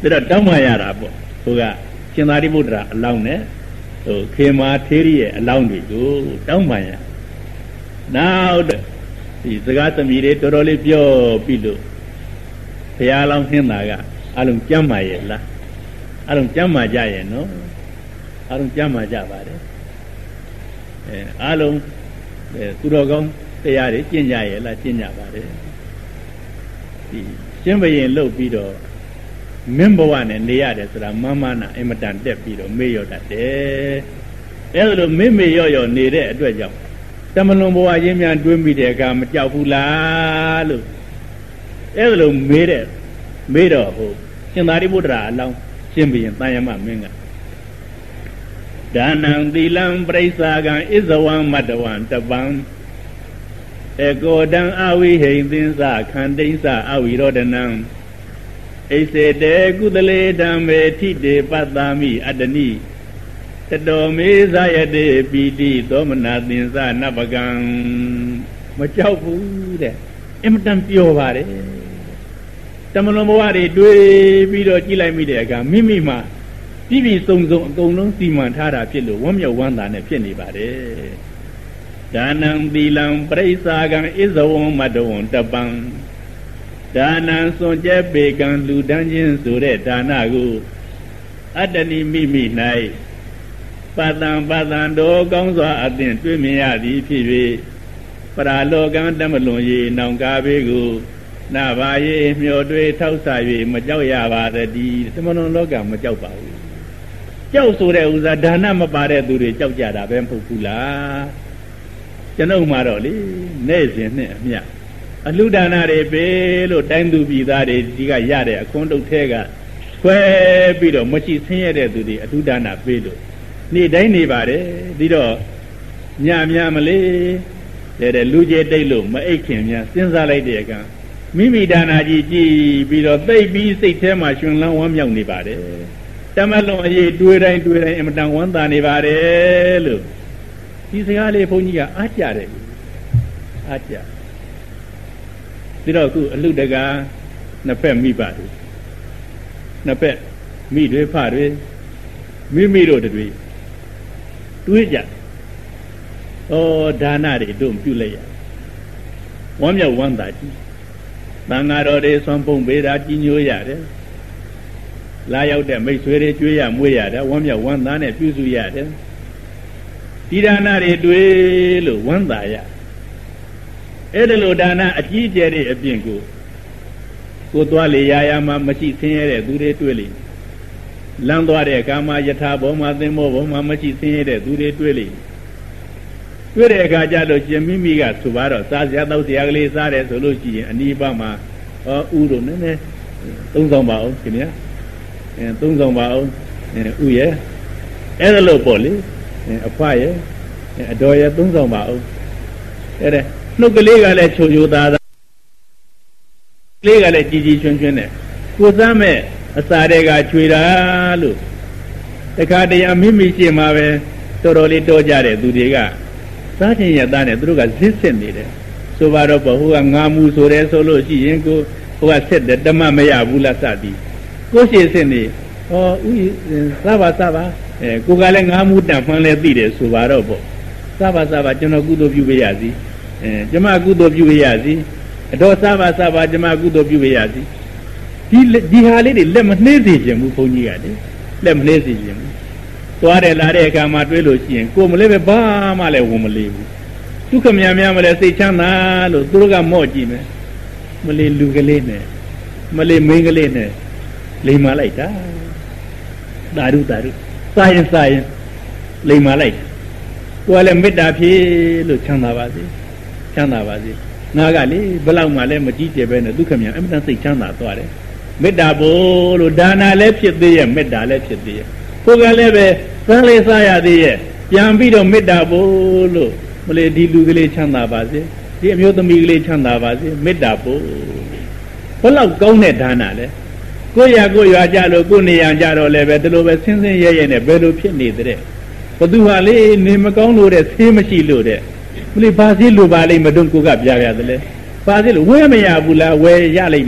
တော့တောင်းမှရတာပေါ့ဟိုကရှင်သာရိပုတ္တရာအလောင်းနဲ့ဟိုခေမာထေရီရဲ့အလောင်းတွေကိုတောင်းမှရနောက်ဒီစကားသမီးတွေတော်တော်လေးပြောပြီးလို့ဘုရားလောင်းခင်းတာကအလုံးကြမ်းပါရဲ့လားအလုံးကြမ်းပါကြရဲ့နော်အလုံးကြမ်းပါကြပါတယ်အဲအလုံးသူတော်ကောင်းတရားတွေကျင့်ကြရဲ့လားကျင့်ကြပါတယ်ဒီရှင်းဘရင်လှုပ်ပြီးတော့မင်းဘဝနဲ့နေရတယ်ဆိုတာမမနာအင်မတန်တက်ပြီးတော့မေ့ရော့တတ်တယ်အဲဒါလိုမေ့မေ့ရော့ရော့နေတဲ့အတွက်ကြောင့်တမလွန်ဘဝချင်းများတွေးမိတဲ့အခါမကြောက်ဘူးလားလို့အဲဒါလိုမေးတဲ့မေးတော့ဟိုရှင်သာရိပုတ္တရာအလောင်းရှင်းဘရင်တန်ယမမင်းကဒါနံသီလံပရိစ္ဆာကံဣဇဝံမတ္တဝံတပံဧကောတံအဝိဟိသင်္စခန္တိစ္ဆအဝိရောဒနံဣစေတေကုသလေဓမ္မေထိတေပတ္တာမိအတ္တနိတတော်မေဇာယတေပိတိသောမနာသင်္စနပကံမကြောက်ဘူးတဲ့အင်မတန်ပျော်ပါတယ်တမလွန်ဘဝတွေတွေးပြီးတော့ကြည့်လိုက်မိတဲ့အခါမိမိမှာပြည်ပြည်စုံစုံအကုန်လုံးစီမံထားတာဖြစ်လို့ဝမ်းမြောက်ဝမ်းသာနဲ့ဖြစ်နေပါတယ်ဒါနံသီလံပရိစ္ဆာကံဣဇဝံမတ္တဝံတပံဒါနံစွန်ကျဲပေကံလူတန်းချင်းဆိုတဲ့ဒါနကိုအတ္တနိမိမိ၌ပတံပတံတော်ကောင်းစွာအသင်တွေ့မြင်ရသည်ဖြစ်၍ပရာလောကံတမလွန်ရေနောင်ကားဘေးကိုနဘာရေမျောတွေးထောက်ဆ၍မကြောက်ရပါတည်းတမလွန်လောကမကြောက်ပါဘူးကြောက်ဆိုတဲ့ဥစ္စာဒါနမပါတဲ့သူတွေကြောက်ကြတာပဲမဟုတ်ဘူးလားကျွန်ုပ်မှာတော့လေနေ့စဉ်နဲ့အမျှအလှဒါနတွေပေးလို့တိုင်းသူပြည်သားတွေဒီကရတဲ့အခွန်းတုတ်ထဲကဆွဲပြီးတော့မရှိဆင်းရဲတဲ့သူတွေအလှဒါနပေးလို့နေ့တိုင်းနေပါတယ်ဒီတော့ညမြမလေးတဲ့လူကြီးတိတ်လို့မအိတ်ခင်များစဉ်းစားလိုက်တဲ့အခါမိမိဒါနာကြီးကြည်ပြီးတော့သိပ်ပြီးစိတ်ထဲမှာရှင်လန်းဝမ်းမြောက်နေပါတယ်တမလွန်အရေးတွေးတိုင်းတွေးတိုင်းအမတန်ဝမ်းသာနေပါတယ်လို့ဒီစကားလေးဘုန်းကြီးကအားကြတယ်အားကြပြီးတော့အခုအလှတကာနှစ်ဖက်မိပါတယ်နှစ်ဖက်မိတွေဖတွေမိမိတို့တွေတွေးကြဩဒါနတွေတို့ပြုလိုက်ရဝမ်းမြောက်ဝမ်းသာကြည်သံဃာတော်တွေဆွမ်းပုံပေးတာကြီးညိုရတယ်လာရောက်တဲ့မိတ်ဆွေတွေကျွေးရမွေးရတယ်ဝမ်းမြောက်ဝမ်းသာနဲ့ပြုစုရတယ်ဒီဒါနတွေတွေးလို့ဝမ်းသာရအဲ့ဒါလိုဒါနအကြီးကျယ်တဲ့အပြင်ကိုကိုသွားလေရာရာမှာမရှိဆင်းရဲတဲ့သူတွေတွေ့လိမ့်လမ်းသွားတဲ့ကာမယထာဘောမှာသင်္ဘောဘောမှာမရှိဆင်းရဲတဲ့သူတွေတွေ့လိမ့်တွေ့တဲ့အခါကျတော့ရှင်မိမိကဆိုပါတော့စားစရာတောက်စရာကလေးစားတယ်ဆိုလို့ရှိရင်အနီးပါးမှာဟောဥတို့နည်းနည်းသုံးဆောင်ပါအောင်ခင်ဗျာအဲသုံးဆောင်ပါအောင်ဥရဲ့အဲ့ဒါလို့ပေါ့လေအဖွားရဲ့အတော်ရဲ့သုံးဆောင်ပါအောင်အဲ့ဒါနှုတ်ကလေးကလည်းချိုချိုသားသားကလေးကလည်းကြည်ကြည်ချွန်းချွန်းနဲ့ကိုစားမဲ့အစာတွေကချွေတာလို့တခါတည်းအမိမိရှိမှာပဲတော်တော်လေးတောကြတဲ့သူတွေကစားခြင်းရသားနဲ့သူတို့ကဇစ်စစ်နေတယ်ဆိုပါတော့ပေါ့ဟိုကငါမူဆိုတယ်ဆိုလို့ရှိရင်ကိုဟိုကဆက်တယ်တမမရဘူးလားစသည်ကိုရှိစစ်နေဟောဥစားပါစားပါအဲကိုကလည်းငါမူတန်မှန်းလဲသိတယ်ဆိုပါတော့ပေါ့စားပါစားပါကျွန်တော်ကုသိုလ်ပြုပေးရစီအဲကျမကုသိုလ်ပြုပေးရစီအတော်စားပါစားပါကျမကုသိုလ်ပြုပေးရစီဒီဒီဟာလေးတွေလက်မနှေးစေခြင်းဘူးဘုန်းကြီးကလေလက်မနှေးစေခြင်းဘူးသွားတယ်လာတဲ့အခါမှာတွေးလို့ရှိရင်ကိုယ်မလေးပဲဘာမှလည်းဝင်မလေးဘူးဒုက္ခများများမလဲစိတ်ချမ်းသာလို့သူတို့ကမော့ကြည့်မယ်မလေးလူကလေးနဲ့မလေးမင်းကလေးနဲ့လိမ်မာလိုက်တာသာဓုသာဓုစားရင်စားရင်လိမ်မာလိုက်ကိုယ်လည်းမေတ္တာဖြည့်လို့ချမ်းသာပါစေချမ်းသာပါစေငါကလေဘလောက်မှလည်းမကြည့်ကြပဲနဲ့ဒုက္ခများအမှန်တန်စိတ်ချမ်းသာသွားတယ်မေတ္တာဖို့လို့ဒါနာလည်းဖြစ်သေးရဲ့မေတ္တာလည်းဖြစ်သေးရဲ့ကိုယ်ကလည်းပဲစားလေးစားရသေးရဲ့ပြန်ပြီးတော့မေတ္တာဖို့လို့မလေးဒီလူကလေးချမ်းသာပါစေဒီအမျိုးသမီးကလေးချမ်းသာပါစေမေတ္တာဖို့ဘလောက်ကောင်းတဲ့ဒါနာလဲကိုရကိုရွာကြလို့ကိုနေရကြတော့လည်းပဲဒီလိုပဲဆင်းဆင်းရဲရဲနဲ့ဘယ်လိုဖြစ်နေတဲ့ဘသူဟာလေနေမကောင်းလို့တဲ့ဆေးမရှိလို့တဲ့မလေးဘာဆေးလိုပါလိမ့်မတော့ကိုကပြပြတယ်လေဘာဆေးလို့ဝဲမရဘူးလားဝဲရလိမ့်မယ်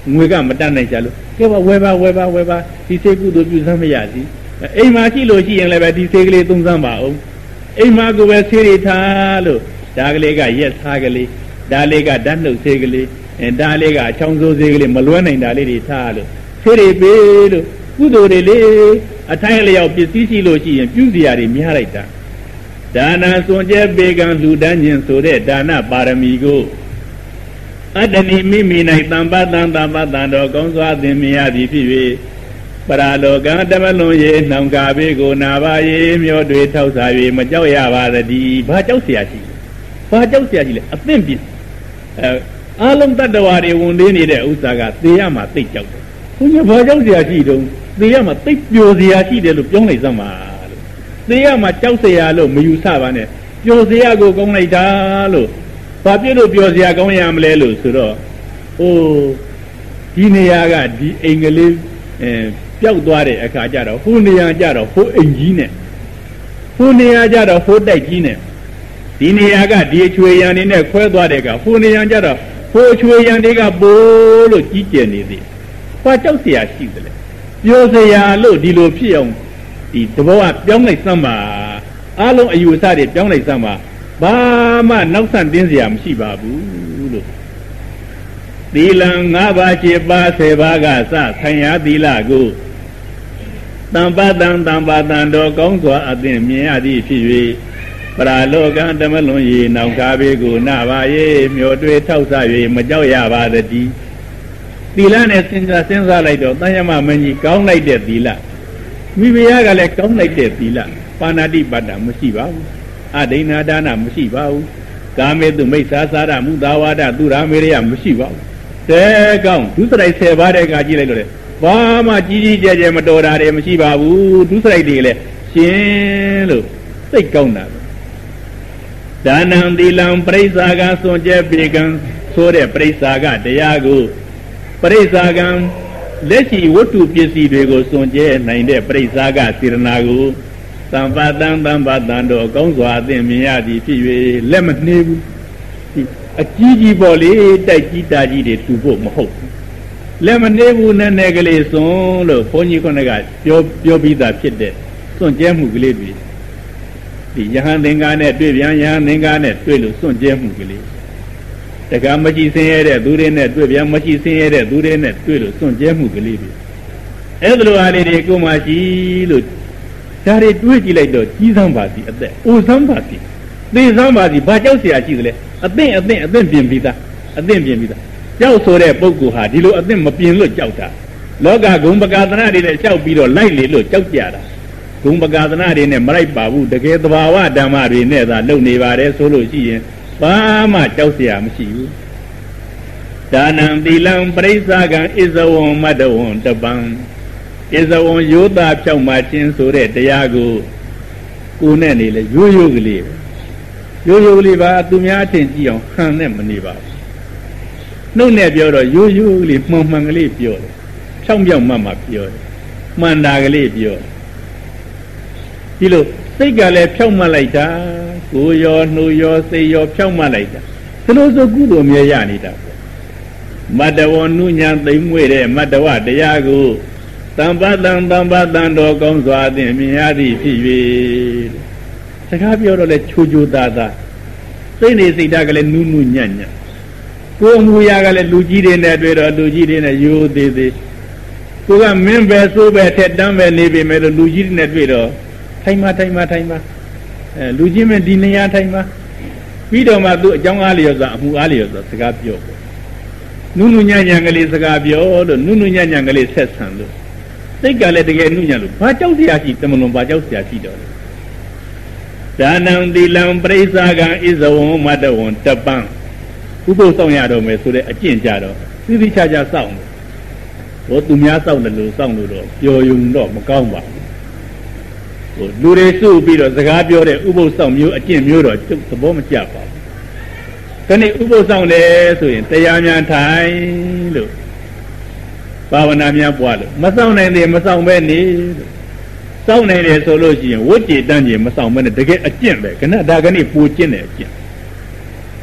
ငွေကမတတ်နိုင်ကြလို့ကဲပါဝယ်ပါဝယ်ပါဝယ်ပါဒီစိတ်ကုသိုလ်ပြုစမ်းမရစီအိမ်မှာရှိလို့ရှိရင်လည်းပဲဒီစိတ်ကလေးသုံးစမ်းပါအောင်အိမ်မှာကိုပဲဆေးတွေထားလို့ဒါကလေးကရက်သားကလေးဒါလေးကဓာတ်နှုတ်ဆေးကလေးအဲဒါလေးကအချောင်းစိုးဆေးကလေးမလွဲနိုင်တာလေးတွေထားလို့ဆေးတွေပေးလို့ကုသိုလ်တွေလေအထိုင်းလျောက်ပစ္စည်းရှိလို့ရှိရင်ပြုစရာတွေများလိုက်တာဒါနစွန်ကျဲပေကံလူတန်းခြင်းဆိုတဲ့ဒါနပါရမီကိုအတ္တနိမိမိ၌တမ္ပတံတမ္ပတံတော်ကောင်းစွာသင်မြင်ရသည်ဖြစ်၍ပရာလောကတမလွန်ရေနှောင်ကာဘေးကိုနာပါရေမျောတွေထောက်စား၍မကြောက်ရပါသတည်းဘာကြောက်เสียရှိဘာကြောက်เสียရှိလဲအသင့်ပြအဲအလုံးတတ္တဝါတွေဝန်လေးနေတဲ့ဥစ္စာကသေရမှာသိကြောက်တယ်ဘုရားဘာကြောက်เสียရှိတုံးသေရမှာသိပျော်เสียရှိတယ်လို့ပြောလိုက်စမ်းပါလို့သေရမှာကြောက်เสียလို့မယူဆပါနဲ့ပျော်เสียကိုကောင်းလိုက်တာလို့ဘာဖြစ်လို့ပျော်เสียကောင်းရမလဲလို့ဆိုတော့အိုးဒီနေရာကဒီအိမ်ကလေးအဲပျောက်သွားတဲ့အခါကျတော့ဟိုနေရာကျတော့ဟိုအိမ်ကြီးနဲ့ဟိုနေရာကျတော့ဟိုတိုက်ကြီးနဲ့ဒီနေရာကဒီအချွေရံနေနဲ့ခွဲသွားတဲ့ကဟိုနေရာကျတော့ဟိုအချွေရံတွေကပိုးလို့ကြီးကျယ်နေသေးဘာကြောက်เสียရှိသလဲပျော်เสียလို့ဒီလိုဖြစ်အောင်ဒီတဘောကပြောင်းလိုက်စမ်းပါအားလုံးအယူအဆတွေပြောင်းလိုက်စမ်းပါဘာမှနောက်ဆန့်တင်းเสียမရှိပါဘူးလို့သီလံ၅ပါး七ပါးဆယ်ပါးကစဆိုင်ရာသီလကိုတမ္ပတံတမ္ပတံတော်ကောင်းစွာအသင်မြင်ရသည်ဖြစ်၍ပရာလောကတမလွန်ရေနောင်ကားဘေးကိုနာပါရေမျောတွေထောက်ဆ၍မကြောက်ရပါသတည်းသီလနဲ့စဉ်းစားစဉ်းစားလိုက်တော့တန်ယမမင်းကြီးကောင်းလိုက်တဲ့သီလမိဖုရားကလည်းကောင်းလိုက်တဲ့သီလပါဏာတိပါဒံမရှိပါဘူးအဒိဏဒါနမရှိပါဘူးကာမေတုမိစ္ဆာစာရမုသာဝါဒသူရာမေရယမရှိပါဘူးတဲကောင်းဒုစရိုက်ဆယ်ပါးတဲ့ကကြည့်လိုက်လို့လေဘာမှကြီးကြီးကျယ်ကျယ်မတော်တာတွေမရှိပါဘူးဒုစရိုက်တွေလည်းရှင်းလို့စိတ်ကောင်းတာဒါနံသီလံပရိစ္ဆာကစွန်ကျဲပေကံဆိုတဲ့ပရိစ္ဆာကတရားကိုပရိစ္ဆာကံလက်ရှိဝတ္ထုပစ္စည်းတွေကိုစွန်ကျဲနိုင်တဲ့ပရိစ္ဆာကစေရနာကိုသံပါတံသံပါတံတော်ကောင်းစွာအသင်မြင်ရသည်ဖြစ်၍လက်မနှေးဘူးအကြီးကြီးပေါ့လေတိုက်ကြီးတာကြီးတွေတူဖို့မဟုတ်ဘူးလက်မနှေးဘူးနဲ့နဲ့ကလေးစွန်လို့ဘုန်းကြီးခုနကပြောပြောပြီးသားဖြစ်တဲ့စွန့်ကျဲမှုကလေးတွေဒီယဟန်သင်္ကာနဲ့တွေ့ပြန်ယဟန်သင်္ကာနဲ့တွေ့လို့စွန့်ကျဲမှုကလေးတက္ကမကြည့်ဆင်းရဲတဲ့သူတွေနဲ့တွေ့ပြန်မကြည့်ဆင်းရဲတဲ့သူတွေနဲ့တွေ့လို့စွန့်ကျဲမှုကလေးတွေအဲ့ဒါလိုအားလေးတွေကိုမှရှိလို့ဒါတွေတွေးကြည့်လိုက်တော့ကြီးစမ်းပါစီအသက်အိုစမ်းပါစီသေစမ်းပါစီဘာကြောက်เสียရှိသလဲအသင့်အသင့်အသင့်ပြင်ပြီးသားအသင့်ပြင်ပြီးသားကြောက်ဆိုတဲ့ပုဂ္ဂိုလ်ဟာဒီလိုအသင့်မပြင်လို့ကြောက်တာလောကဂုံပကာသနာတွေနဲ့ကြောက်ပြီးတော့လိုက်လေလို့ကြောက်ကြတာဂုံပကာသနာတွေနဲ့မလိုက်ပါဘူးတကယ်သဘာဝဓမ္မတွေနဲ့သာလုပ်နေပါတယ်ဆိုလို့ရှိရင်ဘာမှကြောက်เสียမရှိဘူးဒါနံသီလံပရိစ္ဆာကံဣဇဝံမတ္တဝံတပံဣဇဝံယောသာဖြောက်မှခြင်းဆိုတဲ့တရားကိုကိုယ်နဲ့နေလေရိုးရိုးကလေးရိုးရိုးကလေးပါသူများထင်ကြည့်အောင်ဟန်နဲ့မနေပါဘူးနှုတ်နဲ့ပြောတော့ရိုးရိုးကလေးမှန်မှန်ကလေးပြောတယ်ဖြောင်းပြောင်းမှမှပြောတယ်မှန်တာကလေးပြောတယ်ဒီလိုစိတ်ကလည်းဖြောင်းမှလိုက်တာကိုယ်ရောနှုတ်ရောစိတ်ရောဖြောင်းမှလိုက်တာဒီလိုဆိုကုသိုလ်မြဲရနေတာမတ္တဝနုညာသိမ့်မွေတဲ့မတ္တဝတရားကိုတမ္ပတံတမ္ပတံတော်ကောင်းစွာသင်မြင်ရသည်ဖြစ်၍စကားပြောတော့လဲချိုချိုသားသားစိတ်နေစိတ်ဓာတ်ကလည်းနူးနူးညံ့ညံ့ကိုယ်မူရာကလည်းလူကြီးတွေနဲ့တွေ့တော့လူကြီးတွေနဲ့ရိုးသေးသေးကိုကမင်းပဲစိုးပဲထက်တမ်းပဲနေပြီမဲ့လို့လူကြီးတွေနဲ့တွေ့တော့ထိုင်မထိုင်မထိုင်မအဲလူကြီးမဒီနေရာထိုင်မပြီးတော့မှသူ့အကြောင်းအားလျော်စွာအမှုအားလျော်စွာစကားပြောပေါ့နုနုညံ့ညံ့ကလေးစကားပြောလို့နုနုညံ့ညံ့ကလေးဆက်ဆံလို့စိတ်ကလည်းတကယ်နုညံ့လို့ဘာကြောက်เสียရှိတမလွန်ဘာကြောက်เสียရှိတော့ဒါနံသီလံပရိစ္ဆာကံဣဇဝံမတ္တဝံတပံဥပုသ်ဆောင်ရတော့မယ်ဆိုတဲ့အကျင့်ကြတော့သိသိချာချာစောင့်တယ်ဟိုသူများစောင့်တယ်လို့စောင့်လို့တော့ပျော်ယုံတော့မကောင်းပါဘူးဟိုလူတွေစုပြီးတော့စကားပြောတဲ့ဥပုသ်ဆောင်မျိုးအကျင့်မျိုးတော့သဘောမကျပါဘူးခဏဥပုသ်ဆောင်တယ်ဆိုရင်တရားများထိုင်လို့ဘာဝနာများပွားလို့မဆောင်နိုင်တယ်မဆောင်ပဲနေလို့စောင့်နိုင်တယ်ဆိုလို့ရှိရင်ဝိတ္တိတန်းကြီးမဆောင်မဲနဲ့တကယ်အကျင့်ပဲခဏဒါကနေ့ပူကျင့်တယ်အကျင့်ခ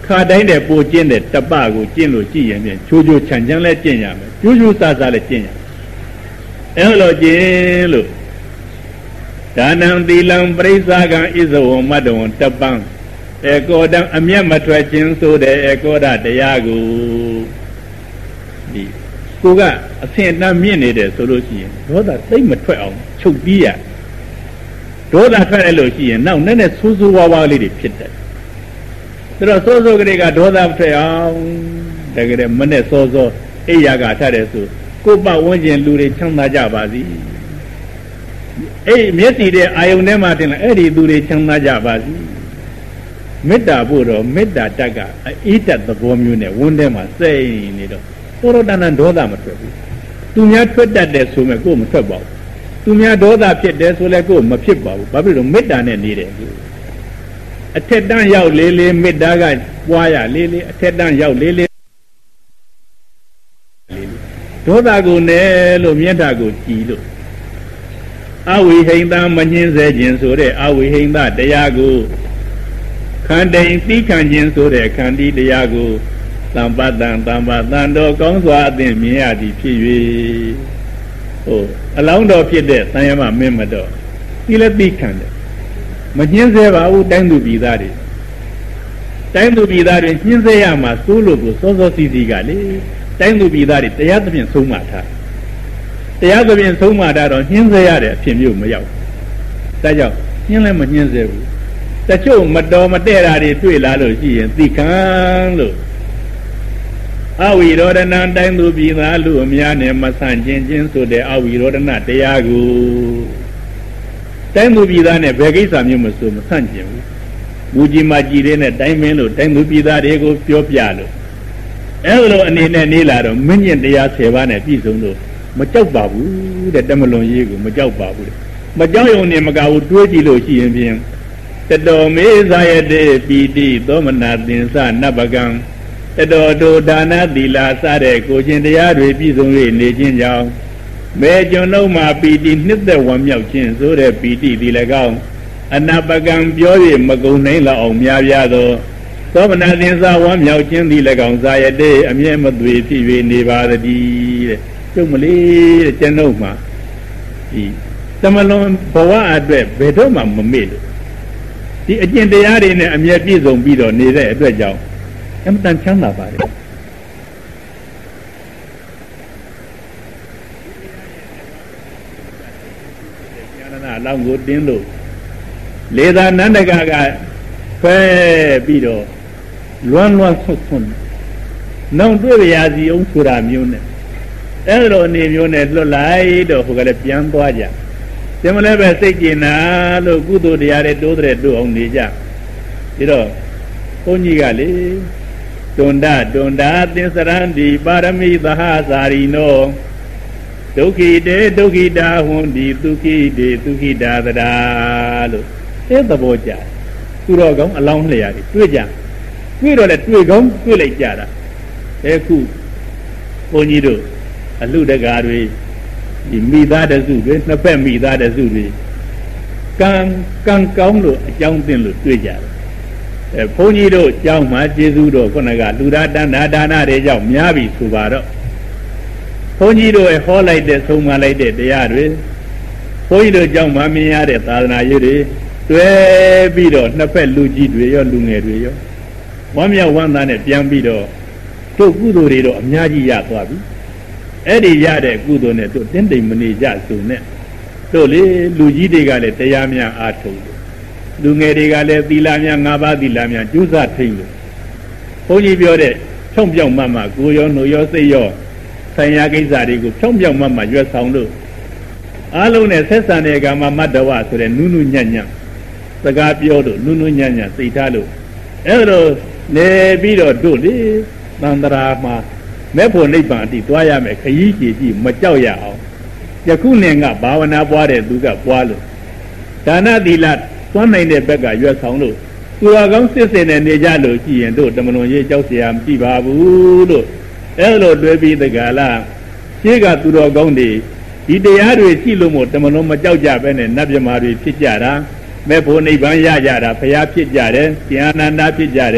ခါတိုင်းတဲ့ပိုကျင့်တဲ့တပကိုကျင့်လို့ကြည့်ရင်ဖြင့်ချိုးချိုးချမ်းချမ်းလဲကျင့်ရမယ်ကျိုးကျိုးစားစားလဲကျင့်ရအဲ့လိုကျင့်လို့ဒါနံသီလံပရိစ္ဆာကံဣဇဝမတ္တဝံတပံဧကောတံအမျက်မထွက်ခြင်းဆိုတဲ့ဧကောဒတရားကိုဒီကိုကအဆင့်အတန်းမြင့်နေတယ်ဆိုလို့ရှိရင်ဒေါသသိမ့်မထွက်အောင်ချုပ်ပြီးရဒေါသထွက်ရလို့ရှိရင်နောက်နဲ့နဲ့ဆိုးဆိုးဝါးဝါးလေးတွေဖြစ်တယ်ဒါတော့စိုးစိုးကလေးကဒေါသထွက်အောင်တကယ်မနဲ့စောစောအိယာကထားတယ်ဆိုကိုယ်ပတ်ဝန်းကျင်လူတွေချမ်းသာကြပါစီအဲ့မျက်စီတဲ့အာယုန်ထဲမှာတင်လာအဲ့ဒီသူတွေချမ်းသာကြပါစီမေတ္တာဖို့တော့မေတ္တာတတ်ကအဣတသဘောမျိုးနဲ့ဝန်းထဲမှာစိတ်နေတော့သောရတဏဒေါသမထွက်ဘူးသူများထွက်တတ်တယ်ဆိုမဲ့ကိုယ်မထွက်ပါဘူးသူများဒေါသဖြစ်တယ်ဆိုလဲကိုယ်မဖြစ်ပါဘူးဘာဖြစ်လို့မေတ္တာနဲ့နေတယ်အထက်တန်းရောက်လေးလေးမေတ္တာကပွားရလေးလေးအထက်တန်းရောက်လေးလေးဒေါသကိုနဲ့လို့မေတ္တာကိုကြည်လို့အဝိဟိန္ဒမညင်းစေခြင်းဆိုတဲ့အဝိဟိန္ဒတရားကိုခန္တိသိခံခြင်းဆိုတဲ့ခန္တီတရားကိုသံပတံသံပါတံတော်ကောင်းစွာအသင်မြင်ရသည်ဖြစ်၍ဟိုအလောင်းတော်ဖြစ်တဲ့သံယမမင်းမတော်ဒီလည်းသိခံတယ်မညှင်းစေပါဘူးတိုင်းသူပြည်သားတွေတိုင်းသူပြည်သားတွေညှင်းစေရမှာစိုးလို့ကိုစောစောစီးစီးကလေတိုင်းသူပြည်သားတွေတရားသဖြင့်ဆုံးမထားတရားသဖြင့်ဆုံးမထားတော့ညှင်းစေရတဲ့အဖြစ်မျိုးမရောက်ဒါကြောင့်ညှင်းလည်းမညှင်းစေဘူးတချို့မတော်မတည့်တာတွေတွေ့လာလို့ရှိရင်သိခံလို့အဝိရောဒနာတိုင်းသူပြည်သားလူအများနဲ့မဆန့်ကျင်ခြင်းဆိုတဲ့အဝိရောဒနာတရားကိုတိုင်းသူပြည်သားနဲ့ဘယ်ကိစ္စမျိုးမဆိုမဆန့်ကျင်ဘူးမူကြီးမကြီးတွေနဲ့တိုင်းမင်းလို့တိုင်းသူပြည်သားတွေကိုပြောပြလို့အဲလိုအနေနဲ့နေလာတော့မင်းကျင်တရားဆယ်ပါးနဲ့ပြည့်စုံလို့မကြောက်ပါဘူးတဲ့တမလွန်ရေးကိုမကြောက်ပါဘူးတဲ့မကြောက်ရုံနဲ့မကဘူးတွေးကြည့်လို့ရှိရင်ဖြင့်တတော်မေဇာယတေပီတိသောမနာသင်္စနဗကံတတော်တို့ဒါနသီလာစတဲ့ကိုခြင်းတရားတွေပြည့်စုံ၍နေခြင်းကြောင့်မေကျွန်ုပ်မှာပီတိနှစ်သက်ဝမ်းမြောက်ခြင်းဆိုတဲ့ပီတိဒီ၎င်းအနာပကံပြော၍မကုံနိုင်လောက်အောင်များပြားသောသောမနာသင်္စဝမ်းမြောက်ခြင်းဒီ၎င်းဇာယတေအမြဲမသွေဖြစ်၍နေပါသည်တဲ့ကျုပ်မလေးတဲ့ကျွန်ုပ်မှာဒီသမလွန်ဘဝအတွက်ဘယ်တော့မှမမေ့လို့ဒီအကျင့်တရားတွေနဲ့အမြဲပြည့်စုံပြီးတော့နေတဲ့အတွက်ကြောင့်အမှန်တန်ချမ်းသာပါတယ်ဉာဏနာလောင်းကိုတင်းလို့လေသာနန္ဒကကဖဲပြီးတော့လွမ်းလွမ်းဆွတ်ဆွတ်နောက်တွေ့ရစီအောင်ဆိုတာမျိုးနဲ့အဲ့လိုအနေမျိုးနဲ့လွတ်လိုက်တော့ဟိုကလည်းပြန်သွားကြသင်မလဲပဲစိတ်ကျင်နာလို့ကုသိုလ်တရားတွေတိုးတဲ့တိုးအောင်နေကြပြီးတော့ဘုန်းကြီးကလေတွန္ဒတွန္ဒသင်္စရန္တိပါရမီသဟသာရိနောဒုက္ခိတေဒုက္ခိတာဟွန်ဒီဒုက္ခိတေဒုက္ခိတာသရာလို့အဲသဘောကြသူတော်ကောင်းအလောင်းလျာတွေတွေ့ကြတွေ့တော့လေတွေ့ကောင်းတွေ့လိုက်ကြတာအဲခုဘုန်းကြီးတို့အလှတကာတွေဒီမိသားတစုတွေနှစ်ဖက်မိသားတစုတွေကံကံကောင်းလို့အကြောင်းသိလို့တွေ့ကြတယ်အဲဘုန်းကြီးတို့ကျောင်းမှာကျေးဇူးတော်ခုနကလူသားတဏ္ဍာဒါနတွေကြောင့်များပြီဆိုပါတော့ဘုန်းကြီးတို့ဟောလိုက်တဲ့ဆုံးမလိုက်တဲ့တရားတွေဘုန်းကြီးတို့ကျောင်းမှာမြင်ရတဲ့သာသနာရေးတွေတွဲပြီးတော့နှစ်ဖက်လူကြီးတွေရောလူငယ်တွေရောဝမ်းမြောက်ဝမ်းသာနဲ့ပြန်ပြီးတော့တို့ကုသိုလ်တွေတော့အများကြီးရသွားပြီအဲ့ဒီရတဲ့ကုသိုလ်နဲ့တို့တင်းတိမ်မနေကြဆိုနဲ့တို့လေလူကြီးတွေကလည်းတရားများအားထုတ်တယ်လူငယ်တွေကလည်းသီလများ၅ပါးသီလများကျူးစာထိန်လို့ဘုန်းကြီးပြောတဲ့ဖြုံပြောင်းမှမှကိုရောနှုတ်ရောစိတ်ရောဆိုင်ရာကိစ္စတွေကိုဖြုံပြောင်းမှမှရွတ်ဆောင်လို့အားလုံးနဲ့ဆက်ဆံတဲ့အခါမှာမတ္တဝဆိုတဲ့နုနုညံ့ညံ့စကားပြောလို့နုနုညံ့ညံ့စိတ်ထားလို့အဲ့လိုနေပြီးတော့တို့လေသန္တရာမှာမဲ့ဖို့နိဗ္ဗာန်အတိသွားရမယ်ခရီးကြည်ကြည့်မကြောက်ရအောင်ယခုနဲ့ကဘာဝနာပွားတဲ့သူကပွားလို့ဒါနသီလသွမ်းနိုင်တဲ့ဘက်ကရွက်ဆောင်လို့သူတော်ကောင်းစစ်စင်နဲ့နေကြလို့ကြည်ရင်တို့တမလွန်ရေးကြောက်เสียမရှိပါဘူးလို့အဲ့လိုတွဲပြီးတကလားရှေးကသူတော်ကောင်းတွေဒီတရားတွေရှိလို့မို့တမလွန်မကြောက်ကြပဲနဲ့နတ်မြမာတွေဖြစ်ကြတာမဲ့ဖို့နိဗ္ဗာန်ရကြတာဘုရားဖြစ်ကြတယ်ဉာဏန္တာဖြစ်ကြတယ်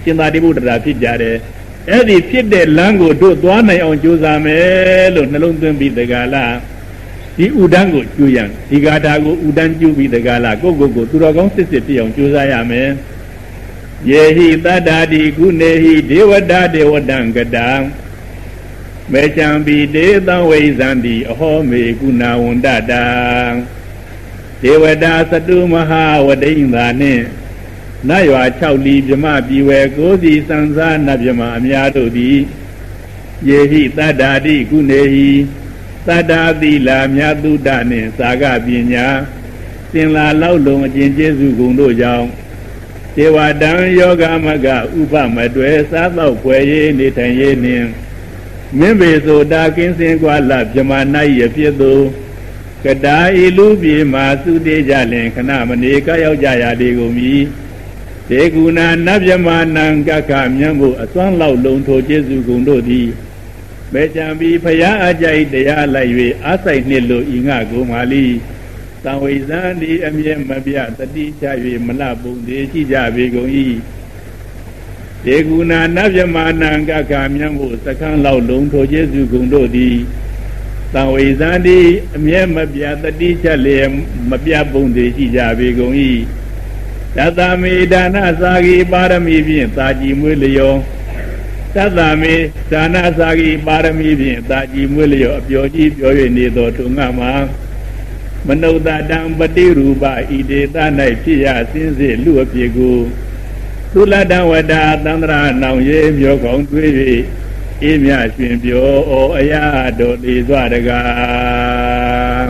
ရှင်သာရိပုတ္တရာဖြစ်ကြတယ်အဲ့ဒီဖြစ်တဲ့လမ်းကိုတို့သွားနိုင်အောင်ကြိုးစားမယ်လို့နှလုံးသွင်းပြီးတကားလားဒီဥဒန်းကိုကျူရန်ဒီဂါထာကိုဥဒန်းကျူပြီးတကားလားကိုယ့်ကိုယ်ကိုသူတော်ကောင်းစစ်စစ်ပြအောင်ကြိုးစားရမယ်ယေဟိတတ္တာတိကုနေဟိဒေဝတာဒေဝတံကတံမေချံပိတေသံဝိဇံတိအဟောမေကုဏဝန္တတံဒေဝတာသတုမဟာဝဒိဉ္သာနှင့်နတ်ရွာ၆လီမြမပြည်ဝဲကိုးစီစံစားနတ်မြမအများတို့သည်ယေဟိတတ္တာတိကုနေဟိတတ္တာသီလာမြတ်တုဒ္ဒနှင့်သာဂပညာစင်လာလောက်လုံးအကျင့်ကျေးဇူးကုန်တို့ကြောင့်ဒေဝတံယောဂမကဥပမတွယ်စားတော့ဖွယ်ရေးနေထိုင်ရေးနှင့်မင်းပေဆိုတာကင်းစင်ကွာလမြမနိုင်ရဖြစ်သူကတာဤလူပြေမှာစုတေးကြလင်ခဏမနေကရောက်ကြရလေကုန်မည်ဒေကုဏနတ်မြမနံကခမြတ်မှုအစွမ်းလောက်လုံးထိုကျေးဇူးကုန်တို့သည်မေချံပြီးဖရာအကြိုက်တရားလိုက်၍အားဆိုင်နှစ်လို့ဤငါကိုမာလီသံဝိဇံဒီအမြဲမပြတတိချ၍မလပုံသေးရှိကြပေကုန်၏ဒေကုဏနတ်မြမနံကခမြတ်မှုစခန်းလောက်လုံးထိုကျေးဇူးကုန်တို့သည်သံဝိဇံဒီအမြဲမပြတတိချလျက်မပြပုံသေးရှိကြပေကုန်၏သတ္တမေဒါနစာဂိပါရမီဖြင့်သာကြည်မွေးလျောသတ္တမေဒါနစာဂိပါရမီဖြင့်သာကြည်မွေးလျောအပျော်ကြီးပြော၍နေသောထုံငါမှာမနုဿတံပတိရူပဣဒေသ၌ဖြစ်ရစင်းစစ်လူအဖြစ်ကိုသုလတံဝတ္တာသန္တရာနောင်ရေမျောကောင်းတွေး၍အေးမြရွှင်ပြောဩအရာတော်လေစွာတကား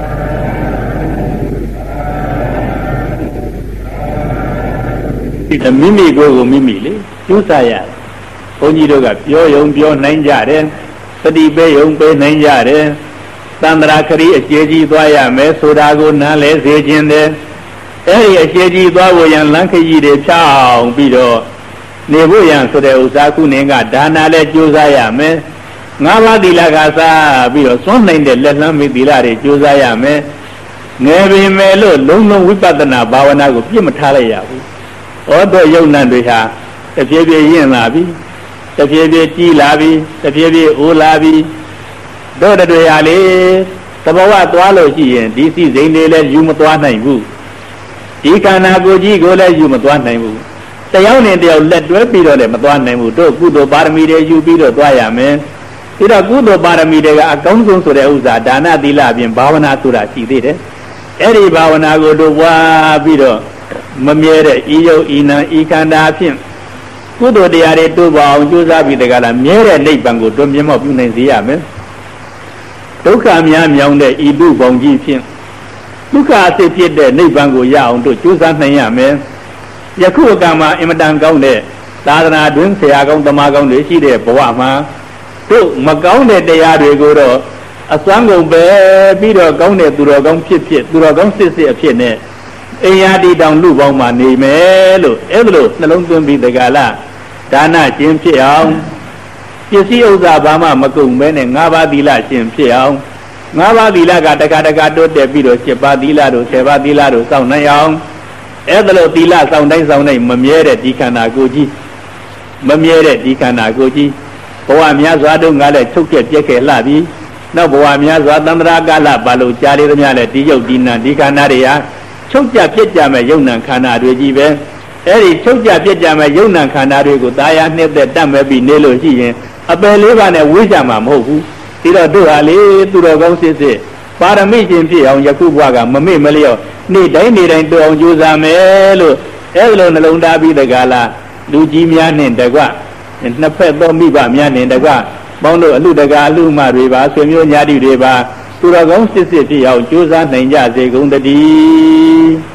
ဒီမိမိကိုယ်ကိုမိမိလေကျူးစားရတယ်ဘုန်းကြီးတို့ကပြောယုံပြောနိုင်ကြတယ်သတိပေးယုံပေးနိုင်ကြတယ်သန္တရာခရီးအကျေကြီးသွားရမယ်ဆိုတာကိုနားလဲစေခြင်းတယ်အဲဒီအကျေကြီးသွားဖို့ရန်လမ်းခရီးတွေဖြောင်းပြီးတော့နေဖို့ရန်ဆိုတဲ့ဥစ္စာခုနေကဒါနာလဲကြိုးစားရမယ်ငါးပါးသီလကစားပြီးတော့စွန့်နိုင်တဲ့လက်လမ်းမိသီလတွေကြိုးစားရမယ်ငယ်ပင်မဲ့လို့လုံးလုံးဝိပဿနာဘာဝနာကိုပြစ်မထားလိုက်ရဘူးဩတော့ယုံနံတွေဟာတဖြည်းဖြည်းရင့်လာပြီတဖြည်းဖြည်းကြီးလာပြီတဖြည်းဖြည်းအိုးလာပြီတို့တွေဟာလေသဘောဝသွားလို့ရှိရင်ဒီစိစိန်တွေလည်းယူမသွားနိုင်ဘူးဒီခန္ဓာကိုယ်ကြီးကိုလည်းယူမသွားနိုင်ဘူးတယောက်နဲ့တယောက်လက်တွဲပြီးတော့လည်းမသွားနိုင်ဘူးတို့ကုသိုလ်ပါရမီတွေယူပြီးတော့သွားရမယ်ဒီတော့ကုသိုလ်ပါရမီတွေကအကောင်းဆုံးဆိုတဲ့ဥစ္စာဒါနသီလအပြင်ဘာဝနာဆိုတာရှိသေးတယ်အဲ့ဒီဘာဝနာကိုတို့ပွားပြီးတော့မမြဲတဲ့ဤယုတ်ဤနံဤခန္ဓာဖြင့်ကုသိုလ်တရားတွေတိုးပေါ်အောင်ကြိုးစားပြီးတကလားမြဲတဲ့နိဗ္ဗာန်ကိုတွင်မြတ်မောက်ပြုနိုင်စေရမယ်ဒုက္ခများမြောင်တဲ့ဤတုပုံကြီးဖြင့်ဒုက္ခအစစ်ဖြစ်တဲ့နိဗ္ဗာန်ကိုရအောင်တို့ကြိုးစားနိုင်ရမယ်ယခုအခါမှာအင်မတန်ကောင်းတဲ့သာသနာတွင်ဆရာကောင်းသမားကောင်းတွေရှိတဲ့ဘဝမှာတို့မကောင်းတဲ့တရားတွေကိုတော့အစွမ်းကုန်ပဲပြီးတော့ကောင်းတဲ့သူတော်ကောင်းဖြစ်ဖြစ်သူတော်ကောင်းစစ်စစ်အဖြစ်နဲ့အင်ယာတီတောင်လူပေါင်းမှနေမယ်လို့အဲ့လိုနှလုံးသွင်းပြီးတကလားဒါနရှင်ဖြစ်အောင်ပစ္စည်းဥစ္စာဘာမှမကုန်ပဲနဲ့ငါးပါးသီလရှင်ဖြစ်အောင်ငါးပါးသီလကတက္ကတက္ကတိုးတက်ပြီးတော့ရှစ်ပါးသီလတို့ဆယ်ပါးသီလတို့စောင့်နိုင်အောင်အဲ့ဒါလို့သီလစောင့်တိုင်းစောင့်တိုင်းမမြဲတဲ့ဒီခန္ဓာကိုယ်ကြီးမမြဲတဲ့ဒီခန္ဓာကိုယ်ကြီးဘဝများစွာတို့ငါလည်းချုပ်ပြက်ပြက်ခဲ့လှပြီနောက်ဘဝများစွာသန္တရာကာလပါလို့ကြားရသမျှလည်းဒီယုတ်ဒီနံဒီခန္ဓာတွေဟာချုပ်ကြပြက်ကြမဲ့ယုံနံခန္ဓာတွေကြီးပဲအဲ့ဒီချုပ်ကြပြက်ကြမဲ့ယုံနံခန္ဓာတွေကိုตายာနှစ်သက်တတ်မဲ့ပြီးနေလို့ရှိရင်အပယ်လေးပါးနဲ့ဝေးကြမှာမဟုတ်ဘူးဒီတော့တို့ဟာလေသူတော်ကောင်းစစ်စစ်ပါရမီရှင်ဖြစ်အောင်ယခုဘဝကမမေ့မလျော့နေ့တိုင်းနေ့တိုင်းတူအောင်ကြိုးစားမယ်လို့အဲ့လိုနှလုံးသားပြီးတကလားလူကြီးများနဲ့တကွနှစ်ဖက်သောမိဘများနဲ့တကွပေါင်းလို့အလူတကာအလူမတွေပါဆွေမျိုးညာတိတွေပါသူတော်ကောင်းစစ်စစ်ဖြစ်အောင်ကြိုးစားနိုင်ကြစေကုန်တည်း